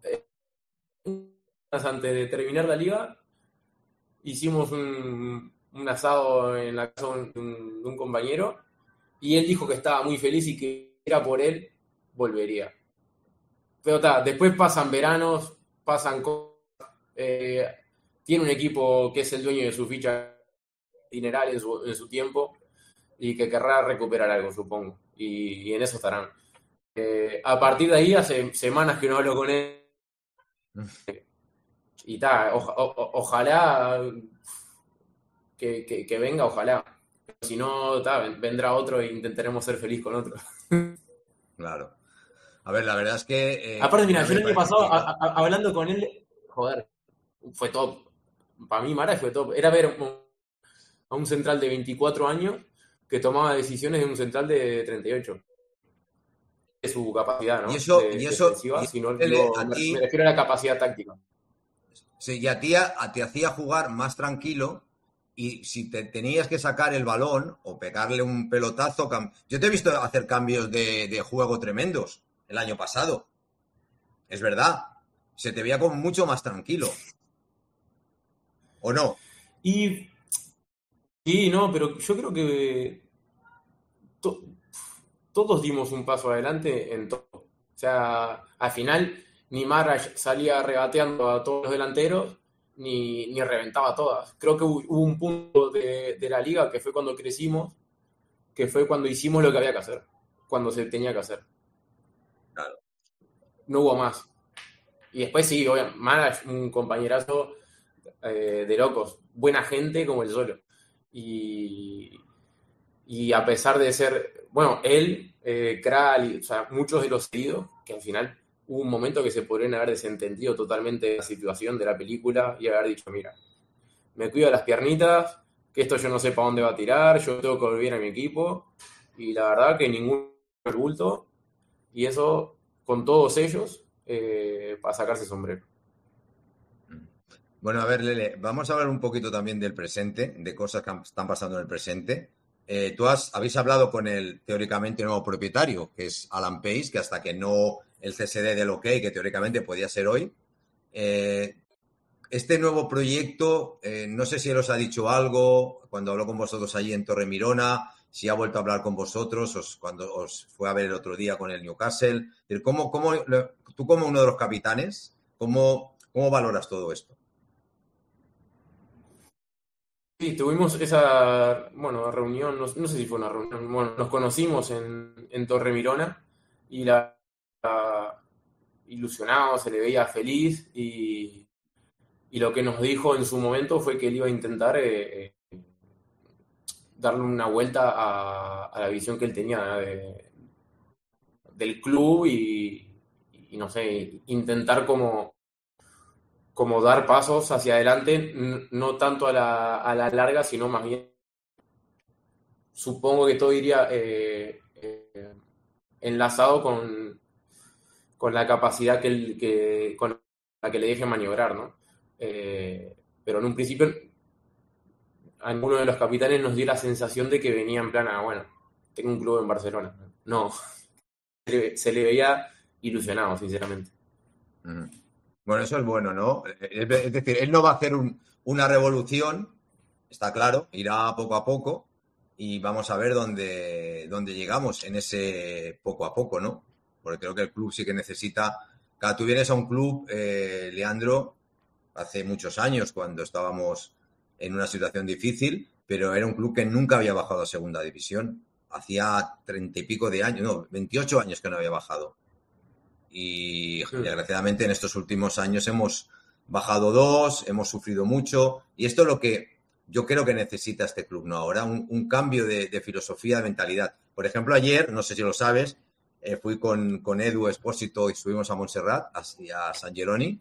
H: antes de terminar la liga, hicimos un asado en la casa de un compañero y él dijo que estaba muy feliz y que era por él, volvería. Pero después pasan veranos, pasan cosas. Tiene un equipo que es el dueño de su ficha dineral en su tiempo y que querrá recuperar algo, supongo. Y en eso estarán. A partir de ahí, hace semanas que no hablo con él. Y ojalá que venga, ojalá. Si no, vendrá otro e intentaremos ser feliz con otro.
G: Claro. A ver, la verdad es que...
H: Aparte, mira, yo el año pasado, hablando con él, joder, fue top. Para mí, Mara fue top. Era ver a un central de 24 años que tomaba decisiones de un central de 38. De su capacidad, ¿no?
G: Y eso,
H: defensiva, sino,
G: me
H: refiero a la capacidad táctica.
G: Sí, y te hacía jugar más tranquilo, y si te tenías que sacar el balón o pegarle un pelotazo... Yo te he visto hacer cambios de juego tremendos el año pasado. Es verdad. Se te veía como mucho más tranquilo. ¿O no?
H: Y no, pero yo creo que todos dimos un paso adelante en todo. O sea, al final ni Mara salía regateando a todos los delanteros, ni reventaba a todas. Creo que hubo un punto de la liga que fue cuando crecimos, que fue cuando hicimos lo que había que hacer, cuando se tenía que hacer.
G: Claro.
H: No hubo más. Y después sí, obviamente, Mara es un compañerazo de locos, buena gente como el solo. Y a pesar de ser, bueno, él, Kral, o sea, muchos de los heridos, que al final hubo un momento que se podrían haber desentendido totalmente de la situación de la película y haber dicho, mira, me cuido las piernitas, que esto yo no sé para dónde va a tirar, yo tengo que volver a mi equipo, y la verdad que ningún el bulto, y eso con todos ellos, para sacarse sombrero.
G: Bueno, a ver, Lele, vamos a hablar un poquito también del presente, de cosas que están pasando en el presente. Habéis hablado con el teóricamente nuevo propietario, que es Alan Pace, que hasta que no el CSD del OK, que teóricamente podía ser hoy. Este nuevo proyecto, no sé si él os ha dicho algo cuando habló con vosotros allí en Torremirona, si ha vuelto a hablar con vosotros cuando os fue a ver el otro día con el Newcastle. Tú como uno de los capitanes, ¿cómo valoras todo esto?
H: Sí, tuvimos esa, reunión, no sé si fue una reunión, nos conocimos en Torremirona y ilusionado, se le veía feliz y lo que nos dijo en su momento fue que él iba a intentar darle una vuelta a la visión que él tenía del club y no sé, intentar como dar pasos hacia adelante, no tanto a la larga, sino más bien, supongo que todo iría enlazado con la capacidad con la que le deje maniobrar, ¿no? Pero en un principio, a ninguno de los capitanes nos dio la sensación de que venía en plan, tengo un club en Barcelona. No, se le veía ilusionado, sinceramente.
G: Bueno, eso es bueno, ¿no? Es decir, él no va a hacer una revolución, está claro, irá poco a poco y vamos a ver dónde llegamos en ese poco a poco, ¿no? Porque creo que el club sí que necesita Claro, tú vienes a un club, Leandro, hace muchos años, cuando estábamos en una situación difícil, pero era un club que nunca había bajado a segunda división. Hacía 30 y pico de años, no, 28 años que no había bajado. Y desgraciadamente en estos últimos años hemos bajado 2, hemos sufrido mucho. Y esto es lo que yo creo que necesita este club, ¿no? Ahora un cambio de filosofía, de mentalidad. Por ejemplo, ayer, no sé si lo sabes, fui con Edu Espósito y subimos a Montserrat, a San Geroni.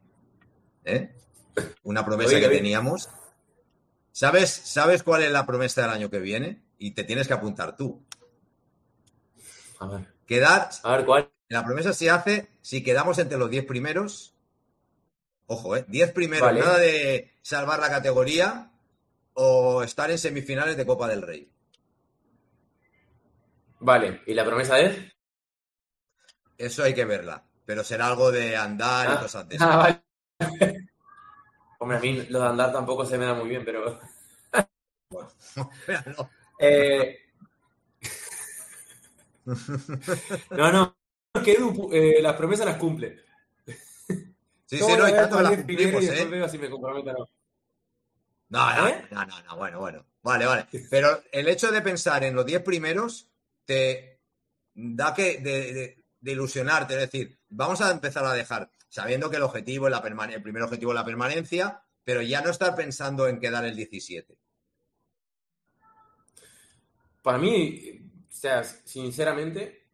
G: Una promesa que teníamos. ¿Sabes cuál es la promesa del año que viene? Y te tienes que apuntar tú.
H: A ver.
G: A
H: ver, ¿cuál?
G: La promesa se hace si quedamos entre los 10 primeros. Ojo, 10 primeros.
H: Vale.
G: Nada de salvar la categoría o estar en semifinales de Copa del Rey.
H: Vale. ¿Y la promesa es?
G: Eso hay que verla. Pero será algo de andar y cosas de eso.
H: Vale. Hombre, a mí lo de andar tampoco se me da muy bien, pero...
G: Bueno, espéralo.
H: No, que Edu las promesas las cumple.
G: Sí, no, y tanto las cumplimos,
H: y después veo si me comprometo o no.
G: No, bueno. Vale. Pero el hecho de pensar en los 10 primeros te da que de ilusionarte, es decir, vamos a empezar a dejar, sabiendo que el objetivo es el primer objetivo es la permanencia, pero ya no estar pensando en quedar el 17.
H: Para mí, o sea, sinceramente,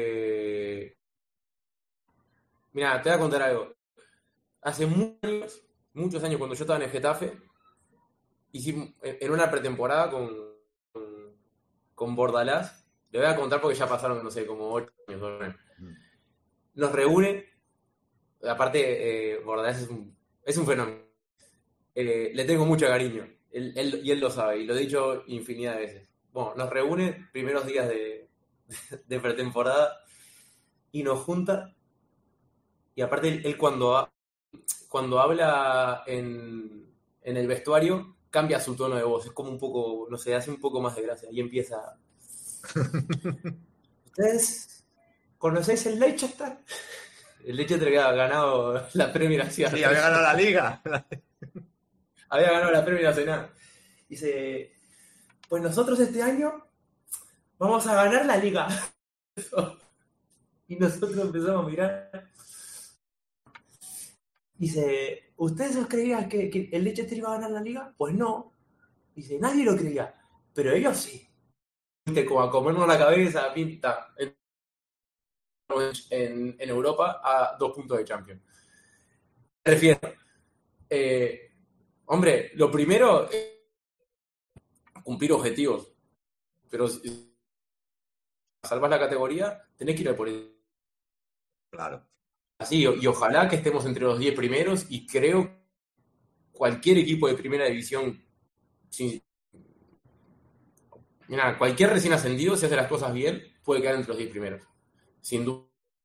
H: mira, te voy a contar algo. Hace muchos años, cuando yo estaba en el Getafe, hicimos en una pretemporada con Bordalás. Le voy a contar porque ya pasaron, no sé, como 8 años. ¿No? Nos reúne. Aparte, Bordalás es un fenómeno. Le tengo mucho cariño. Él lo sabe y lo he dicho infinidad de veces. Bueno, nos reúne primeros días de pretemporada y nos junta. Y aparte, él cuando habla en el vestuario, cambia su tono de voz. Es como un poco, no sé, hace un poco más de gracia. Y empieza... ¿Ustedes conocéis el Leicester? El Leicester que había ganado la Premier Nacional.
G: Sí, había ganado la Liga.
H: Había ganado la Premier Nacional. Dice, pues nosotros este año vamos a ganar la Liga. Y nosotros empezamos a mirar. Dice, ¿ustedes os creían que el Leicester iba a ganar la Liga? Pues no. Dice, nadie lo creía, pero ellos sí. Como a comernos la cabeza, pinta en Europa a 2 puntos de Champions. Me refiero. Hombre, lo primero es cumplir objetivos. Pero si salvas la categoría, tenés que ir a por eso.
G: Claro.
H: Así, y ojalá que estemos entre los 10 primeros, y creo cualquier equipo de primera división, mira, cualquier recién ascendido, si hace las cosas bien, puede quedar entre los 10 primeros. Sin duda.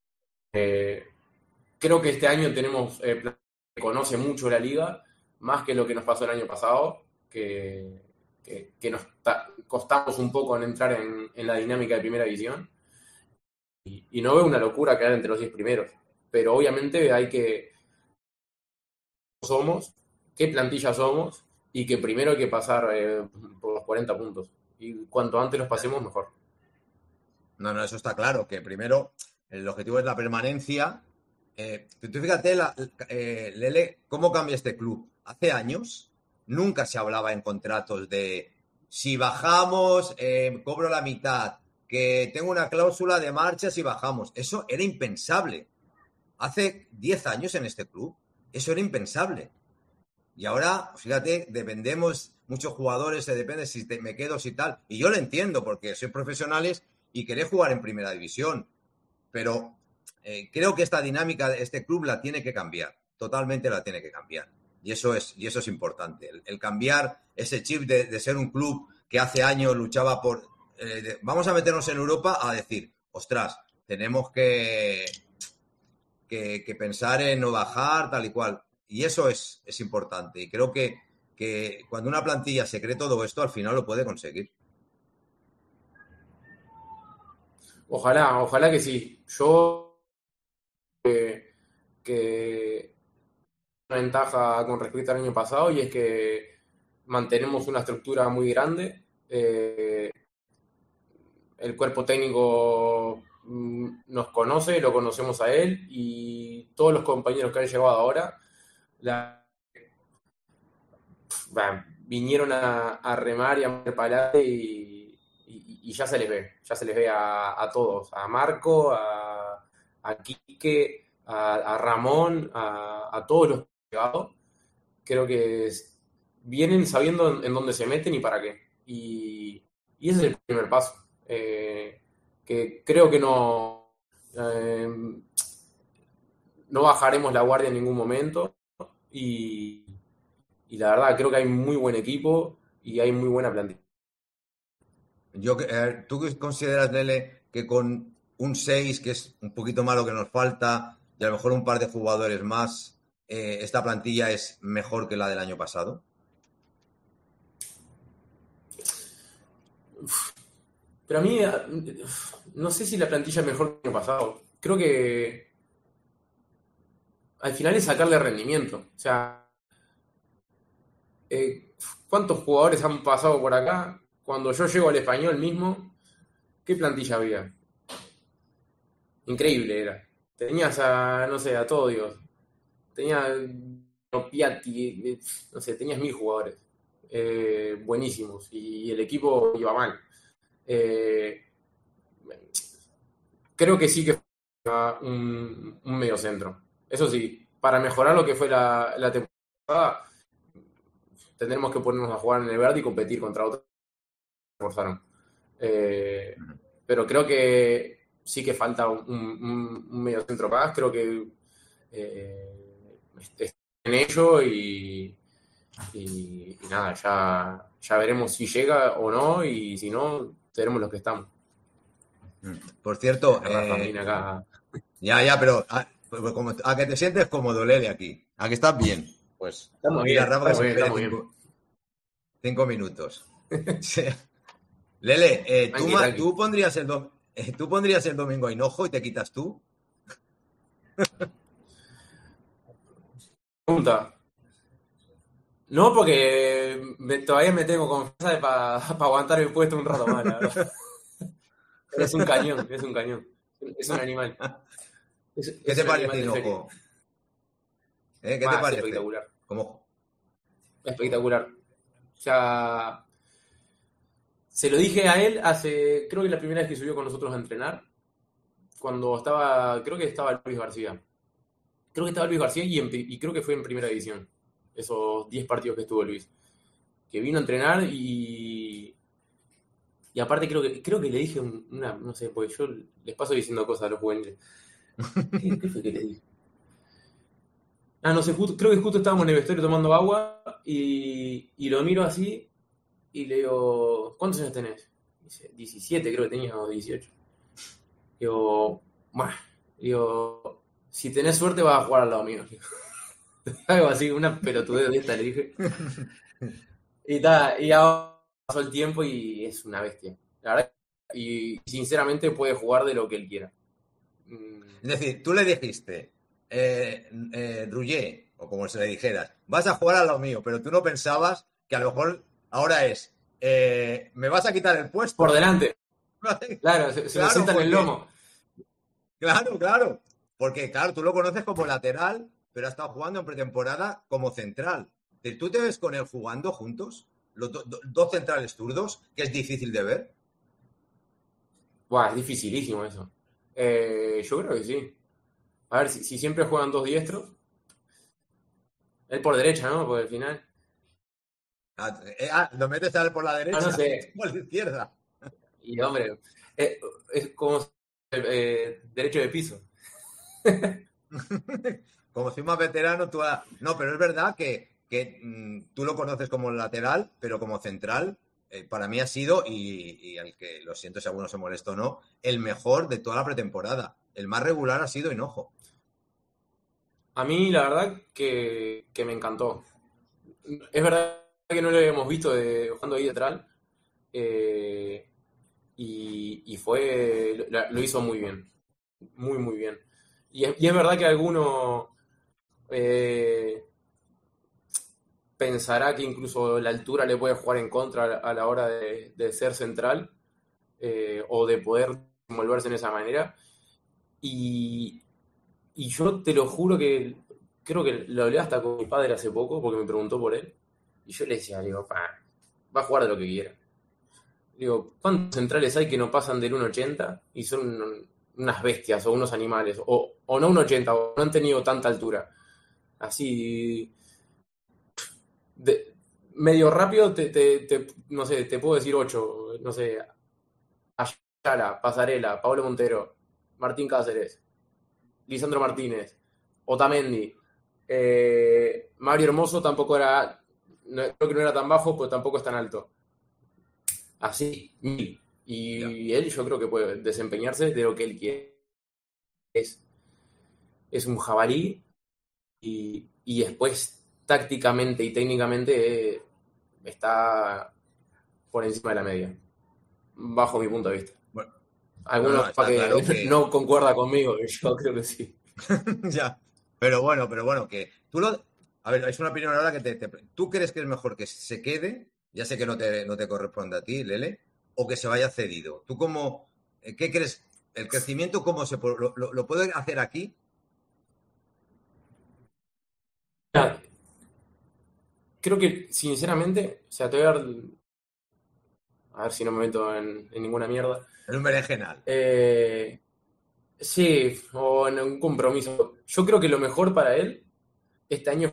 H: Creo que este año tenemos que conoce mucho la liga, más que lo que nos pasó el año pasado, que nos costamos un poco en entrar en la dinámica de primera división. Y no veo una locura quedar entre los 10 primeros. Pero obviamente hay que... somos, qué plantilla somos, y que primero hay que pasar por los 40 puntos. Y cuanto antes los pasemos, mejor.
G: No, eso está claro, que primero el objetivo es la permanencia. Tú fíjate, Lele, cómo cambia este club. Hace años nunca se hablaba en contratos de si bajamos, cobro la mitad, que tengo una cláusula de marcha si bajamos. Eso era impensable. Hace 10 años en este club, eso era impensable. Y ahora, fíjate, dependemos, muchos jugadores se depende si me quedo, si tal. Y yo lo entiendo, porque sois profesionales y queréis jugar en primera división. Pero creo que esta dinámica de este club la tiene que cambiar. Totalmente la tiene que cambiar. Y eso es importante. El cambiar ese chip de ser un club que hace años luchaba por... vamos a meternos en Europa a decir, ostras, tenemos que pensar en no bajar, tal y cual. Y eso es importante. Y creo que cuando una plantilla se cree todo esto, al final lo puede conseguir. Ojalá
H: que sí. Yo que una ventaja con respecto al año pasado, y es que mantenemos una estructura muy grande. El cuerpo técnico nos conoce, lo conocemos a él, y todos los compañeros que han llegado ahora vinieron a remar y a meter para adelante, y ya se les ve a todos, a Marco, a Quique, a Ramón, a todos los que han llegado. Creo que vienen sabiendo en dónde se meten y para qué, y ese es el primer paso, que creo que no bajaremos la guardia en ningún momento, y la verdad creo que hay muy buen equipo y hay muy buena plantilla.
G: ¿Tú qué consideras, Lele, que con un 6, que es un poquito más lo que nos falta, y a lo mejor un par de jugadores más, esta plantilla es mejor que la del año pasado?
H: Pero a mí, no sé si la plantilla es mejor que el año pasado. Creo que al final es sacarle rendimiento. O sea, ¿cuántos jugadores han pasado por acá? Cuando yo llego al Español mismo, ¿qué plantilla había? Increíble era. Tenías a todo Dios. Tenías a Piatti, no sé, tenías 1000 jugadores. Buenísimos. Y el equipo iba mal. Creo que sí que fue un medio centro. Eso sí, para mejorar lo que fue la temporada, tendremos que ponernos a jugar en el verde y competir contra otros que forzaron. Pero creo que sí que falta un medio centro más. Creo que está en ello, y nada, ya veremos si llega o no, y si no, tenemos los que estamos.
G: Por cierto, ya, pero a que te sientes cómodo, Lele, aquí. ¿A que estás bien? Pues
H: estamos
G: mira,
H: bien,
G: Rafa,
H: estamos bien.
G: 5 minutos. Lele, ¿tú pondrías el domingo a Hinojo y te quitas tú?
H: Pregunta. No, porque todavía me tengo confianza para aguantar el puesto un rato más, la verdad. Es un cañón. Es un animal.
G: ¿Qué te parece, Hinojo? ¿Qué te parece?
H: Espectacular.
G: ¿Cómo?
H: Espectacular. O sea, se lo dije a él creo que la primera vez que subió con nosotros a entrenar, creo que estaba Luis García. Y creo que fue en primera división. Esos 10 partidos que estuvo Luis. Que vino a entrenar y aparte creo que le dije no sé, porque yo les paso diciendo cosas a los juveniles. ¿Qué fue que le dije? No sé, creo que justo estábamos en el vestuario tomando agua, y lo miro así y le digo, ¿cuántos años tenés? Dice, 17 creo que tenía, o 18. Digo, si tenés suerte vas a jugar al lado mío. Algo así, una pelotudez de esta le dije. Y ahora pasó el tiempo y es una bestia. La verdad, y sinceramente puede jugar de lo que él quiera.
G: Es decir, tú le dijiste, Ruggier, o como se le dijeras, vas a jugar al lado mío, pero tú no pensabas que a lo mejor ahora me vas a quitar el puesto.
H: Por delante. Claro, se lo sienta en el lomo.
G: Claro. Porque, claro, tú lo conoces como lateral, pero ha estado jugando en pretemporada como central. ¿Tú te ves con él jugando juntos? Los dos centrales zurdos, que es difícil de ver.
H: Buah, es dificilísimo eso. Yo creo que sí. A ver, si siempre juegan dos diestros. Él por derecha, ¿no? Por el final.
G: ¿Lo metes a él por la derecha?
H: No sé.
G: Por la izquierda.
H: Y, hombre, es como derecho de piso.
G: Como soy más veterano, No, pero es verdad que tú lo conoces como lateral, pero como central, para mí ha sido, y al que lo siento si alguno se molesta o no, el mejor de toda la pretemporada. El más regular ha sido Hinojo.
H: A mí, la verdad, que me encantó. Es verdad que no lo habíamos visto jugando ahí detrás. Y lo hizo muy bien. Muy, muy bien. Y es verdad que alguno pensará que incluso la altura le puede jugar en contra a la hora de ser central o de poder desenvolverse en esa manera. Y yo te lo juro que creo que lo hablé hasta con mi padre hace poco porque me preguntó por él. Y yo le decía, digo, va a jugar de lo que quiera. Digo, ¿cuántos centrales hay que no pasan del 1,80 y son unas bestias o unos animales? O no 1,80, o no han tenido tanta altura. Así, medio rápido, no sé, te puedo decir 8, no sé, Ayala, Pasarela, Pablo Montero, Martín Cáceres, Lisandro Martínez, Otamendi, Mario Hermoso tampoco era, creo que no era tan bajo, pero tampoco es tan alto. Así, y él yo creo que puede desempeñarse de lo que él quiere. Es un jabalí y después tácticamente y técnicamente está por encima de la media, bajo mi punto de vista. Bueno, algunos que no concuerda conmigo, yo creo que sí.
G: Ya, pero bueno, que tú a ver, es una opinión ahora que ¿tú crees que es mejor que se quede? Ya sé que no te corresponde a ti, Lele, o que se vaya cedido. ¿Tú qué crees? ¿El crecimiento cómo lo puede hacer aquí?
H: Creo que, sinceramente, o sea, te voy a ver si no me meto en ninguna mierda.
G: En un berenjenal.
H: Sí, o en un compromiso. Yo creo que lo mejor para él este año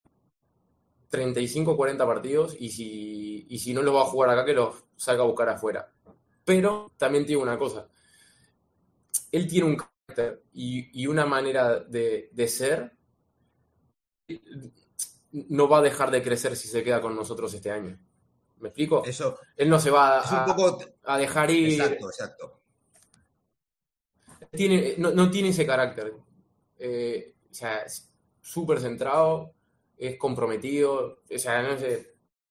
H: 35 o 40 partidos y si no los va a jugar acá, que los salga a buscar afuera. Pero también tiene una cosa. Él tiene un carácter y una manera de ser. No va a dejar de crecer si se queda con nosotros este año. ¿Me explico?
G: Eso.
H: Él no se va
G: a
H: dejar ir.
G: Exacto.
H: No tiene ese carácter. O sea, es súper centrado, es comprometido. O sea, no sé.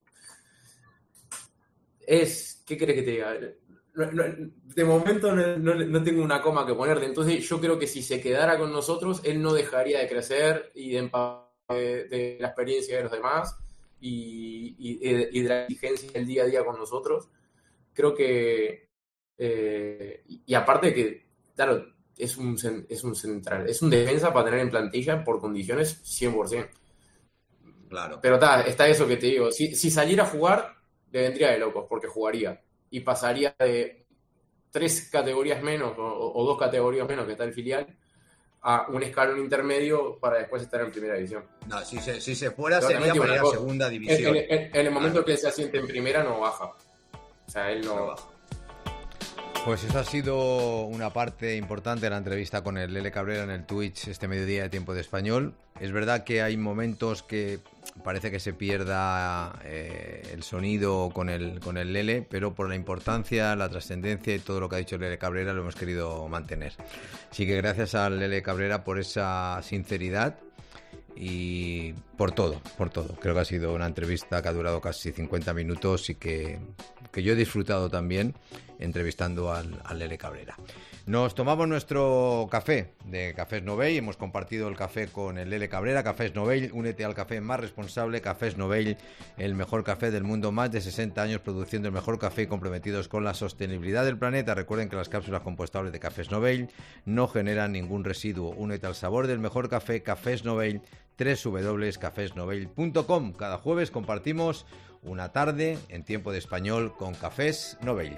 H: ¿Qué querés que te diga? De momento no tengo una coma que ponerle. Entonces, yo creo que si se quedara con nosotros, él no dejaría de crecer y de la experiencia de los demás y de la exigencia del día a día con nosotros. Creo que y aparte que, claro, es un central, es un defensa para tener en plantilla por condiciones 100%.
G: Claro.
H: Pero está eso que te digo, si saliera a jugar, le vendría de locos, porque jugaría y pasaría de 3 categorías menos o 2 categorías menos que está el filial a un escalón intermedio para después estar en primera división.
G: No, si se fuera sería para ir a segunda división.
H: En el momento que él se asiente en primera no baja. O sea, él no baja.
D: Pues esa ha sido una parte importante de la entrevista con el Lele Cabrera en el Twitch este mediodía de Tiempo de Español. Es verdad que hay momentos que parece que se pierda el sonido con el Lele, pero por la importancia, la trascendencia y todo lo que ha dicho el Lele Cabrera lo hemos querido mantener. Así que gracias al Lele Cabrera por esa sinceridad y por todo. Creo que ha sido una entrevista que ha durado casi 50 minutos y que yo he disfrutado también entrevistando al Lele Cabrera. Nos tomamos nuestro café de Cafés Novell, hemos compartido el café con el Lele Cabrera. Cafés Novell, únete al café más responsable. Cafés Novell, el mejor café del mundo, más de 60 años produciendo el mejor café y comprometidos con la sostenibilidad del planeta. Recuerden que las cápsulas compostables de Cafés Novell no generan ningún residuo. Únete al sabor del mejor café. Cafés Novell, www.cafesnovell.com. Cada jueves compartimos una tarde en Tiempo de Español con Cafés Novell.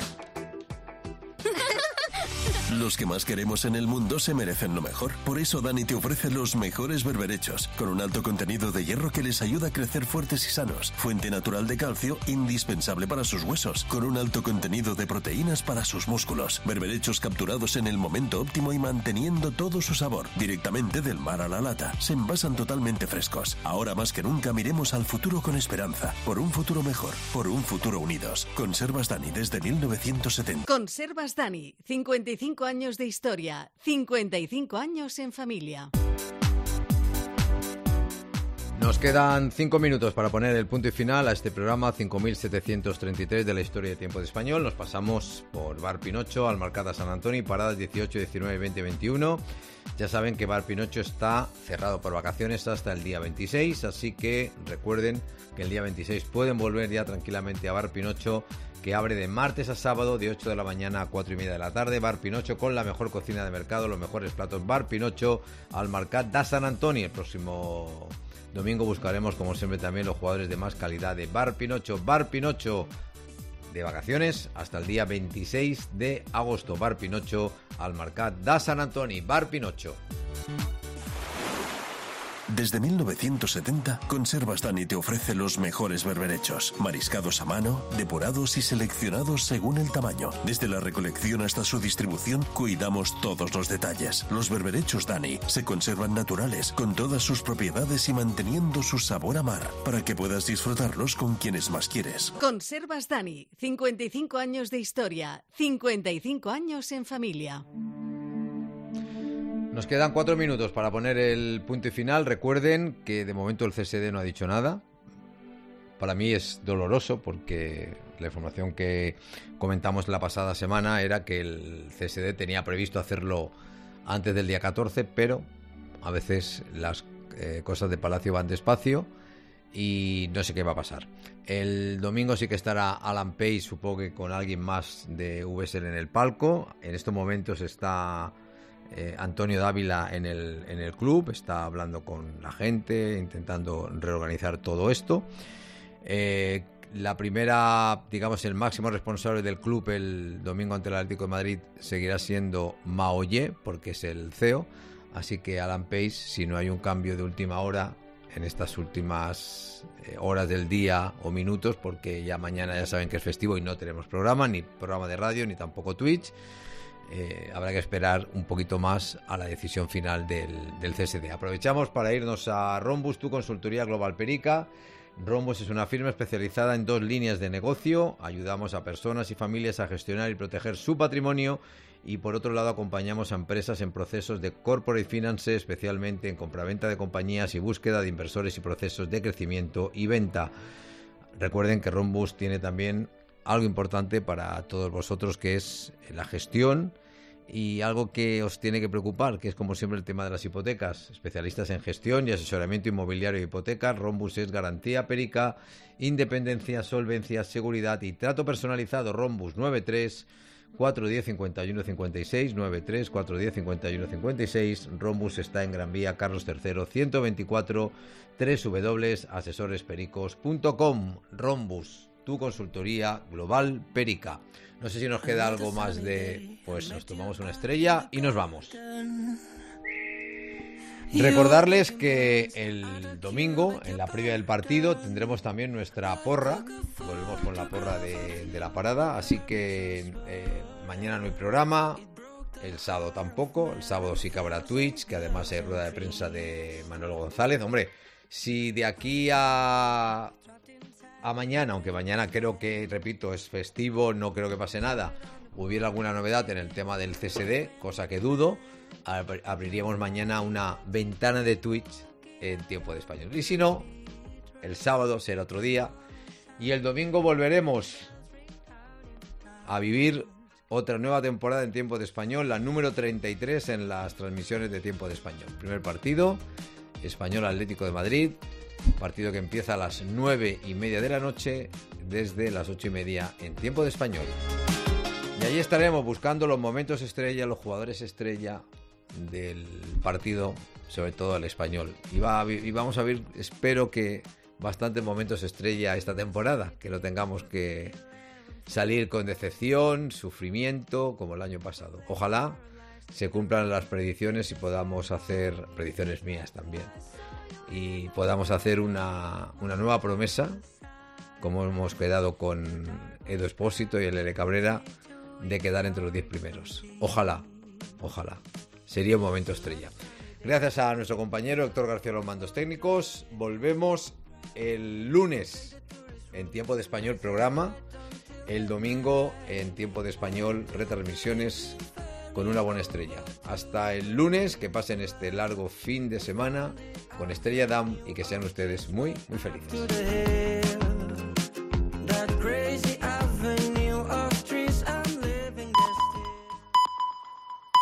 E: Los que más queremos en el mundo se merecen lo mejor. Por eso Dani te ofrece los mejores berberechos, con un alto contenido de hierro que les ayuda a crecer fuertes y sanos. Fuente natural de calcio, indispensable para sus huesos, con un alto contenido de proteínas para sus músculos. Berberechos capturados en el momento óptimo y manteniendo todo su sabor, directamente del mar a la lata. Se envasan totalmente frescos. Ahora más que nunca miremos al futuro con esperanza. Por un futuro mejor, por un futuro unidos. Conservas Dani desde 1970.
C: Conservas Dani, 55 años de historia, 55 años en familia.
D: Nos quedan 5 minutos para poner el punto y final a este programa 5.733 de la historia de Tiempo de Español. Nos pasamos por Bar Pinocho, Almarcada San Antonio, paradas 18, 19, 20 y 21. Ya saben que Bar Pinocho está cerrado por vacaciones hasta el día 26, así que recuerden que el día 26 pueden volver ya tranquilamente a Bar Pinocho, que abre de martes a sábado de 8 de la mañana a 4 y media de la tarde. Bar Pinocho con la mejor cocina de mercado, los mejores platos. Bar Pinocho, Almarcada San Antonio. El próximo domingo buscaremos, como siempre, también los jugadores de más calidad de Bar Pinocho. Bar Pinocho de vacaciones hasta el día 26 de agosto. Bar Pinocho, Almarcada San Antonio. Bar Pinocho.
E: Desde 1970, Conservas Dani te ofrece los mejores berberechos, mariscados a mano, depurados y seleccionados según el tamaño. Desde la recolección hasta su distribución, cuidamos todos los detalles. Los berberechos Dani se conservan naturales, con todas sus propiedades y manteniendo su sabor a mar, para que puedas disfrutarlos con quienes más quieres.
C: Conservas Dani, 55 años de historia, 55 años en familia.
D: Nos quedan 4 minutos para poner el punto y final. Recuerden que de momento el CSD no ha dicho nada. Para mí es doloroso porque la información que comentamos la pasada semana era que el CSD tenía previsto hacerlo antes del día 14, pero a veces las cosas de Palacio van despacio y no sé qué va a pasar. El domingo sí que estará Alan Pace, supongo que con alguien más de VSL en el palco. En estos momentos está Antonio Dávila en el club, está hablando con la gente, intentando reorganizar todo esto. La primera, digamos, el máximo responsable del club el domingo ante el Atlético de Madrid seguirá siendo Maoye, porque es el CEO. Así que Alan Pace, si no hay un cambio de última hora en estas últimas horas del día o minutos, porque ya mañana ya saben que es festivo y no tenemos programa, ni programa de radio, ni tampoco Twitch. Habrá que esperar un poquito más a la decisión final del CSD. Aprovechamos para irnos a Rhombus, tu consultoría global Perica. Rhombus es una firma especializada en 2 líneas de negocio. Ayudamos a personas y familias a gestionar y proteger su patrimonio, y por otro lado acompañamos a empresas en procesos de corporate finance, especialmente en compraventa de compañías y búsqueda de inversores y procesos de crecimiento y venta. Recuerden que Rhombus tiene también algo importante para todos vosotros, que es la gestión y algo que os tiene que preocupar, que es como siempre el tema de las hipotecas. Especialistas en gestión y asesoramiento inmobiliario de hipotecas. Rhombus es garantía Perica, independencia, solvencia, seguridad y trato personalizado. Rhombus 93 410 51 56 93 410 51 56. Rhombus está en Gran Vía Carlos III 124, www.asesorespericos.com. Rhombus, tu consultoría global Perica. No sé si nos queda algo más de... Pues nos tomamos una estrella y nos vamos. Recordarles que el domingo, en la previa del partido, tendremos también nuestra porra. Volvemos con la porra de la parada. Así que mañana no hay programa. El sábado tampoco. El sábado sí que habrá Twitch, que además hay rueda de prensa de Manuel González. Hombre, si de aquí a mañana, aunque mañana creo que, repito, es festivo, no creo que pase nada, hubiera alguna novedad en el tema del CSD, cosa que dudo, abriríamos mañana una ventana de Twitch en Tiempo de Español. Y si no, el sábado será otro día. Y el domingo volveremos a vivir otra nueva temporada en Tiempo de Español, la número 33 en las transmisiones de Tiempo de Español. Primer partido, Español Atlético de Madrid. Partido que empieza a las 9:30 de la noche, desde las 8:30 en Tiempo de Español. Y allí estaremos buscando los momentos estrella, los jugadores estrella del partido, sobre todo el Español. Y vamos a ver, espero que bastantes momentos estrella esta temporada, que no tengamos que salir con decepción, sufrimiento, como el año pasado. Ojalá se cumplan las predicciones y podamos hacer predicciones mías también. Y podamos hacer una nueva promesa, como hemos quedado con Edu Espósito y el L. Cabrera, de quedar entre los 10 primeros. Ojalá. Sería un momento estrella. Gracias a nuestro compañero Héctor García, los mandos técnicos. Volvemos el lunes en Tiempo de Español programa. El domingo en Tiempo de Español retransmisiones con una buena estrella. Hasta el lunes, que pasen este largo fin de semana con Estrella Damm y que sean ustedes muy, muy felices.
A: to the head.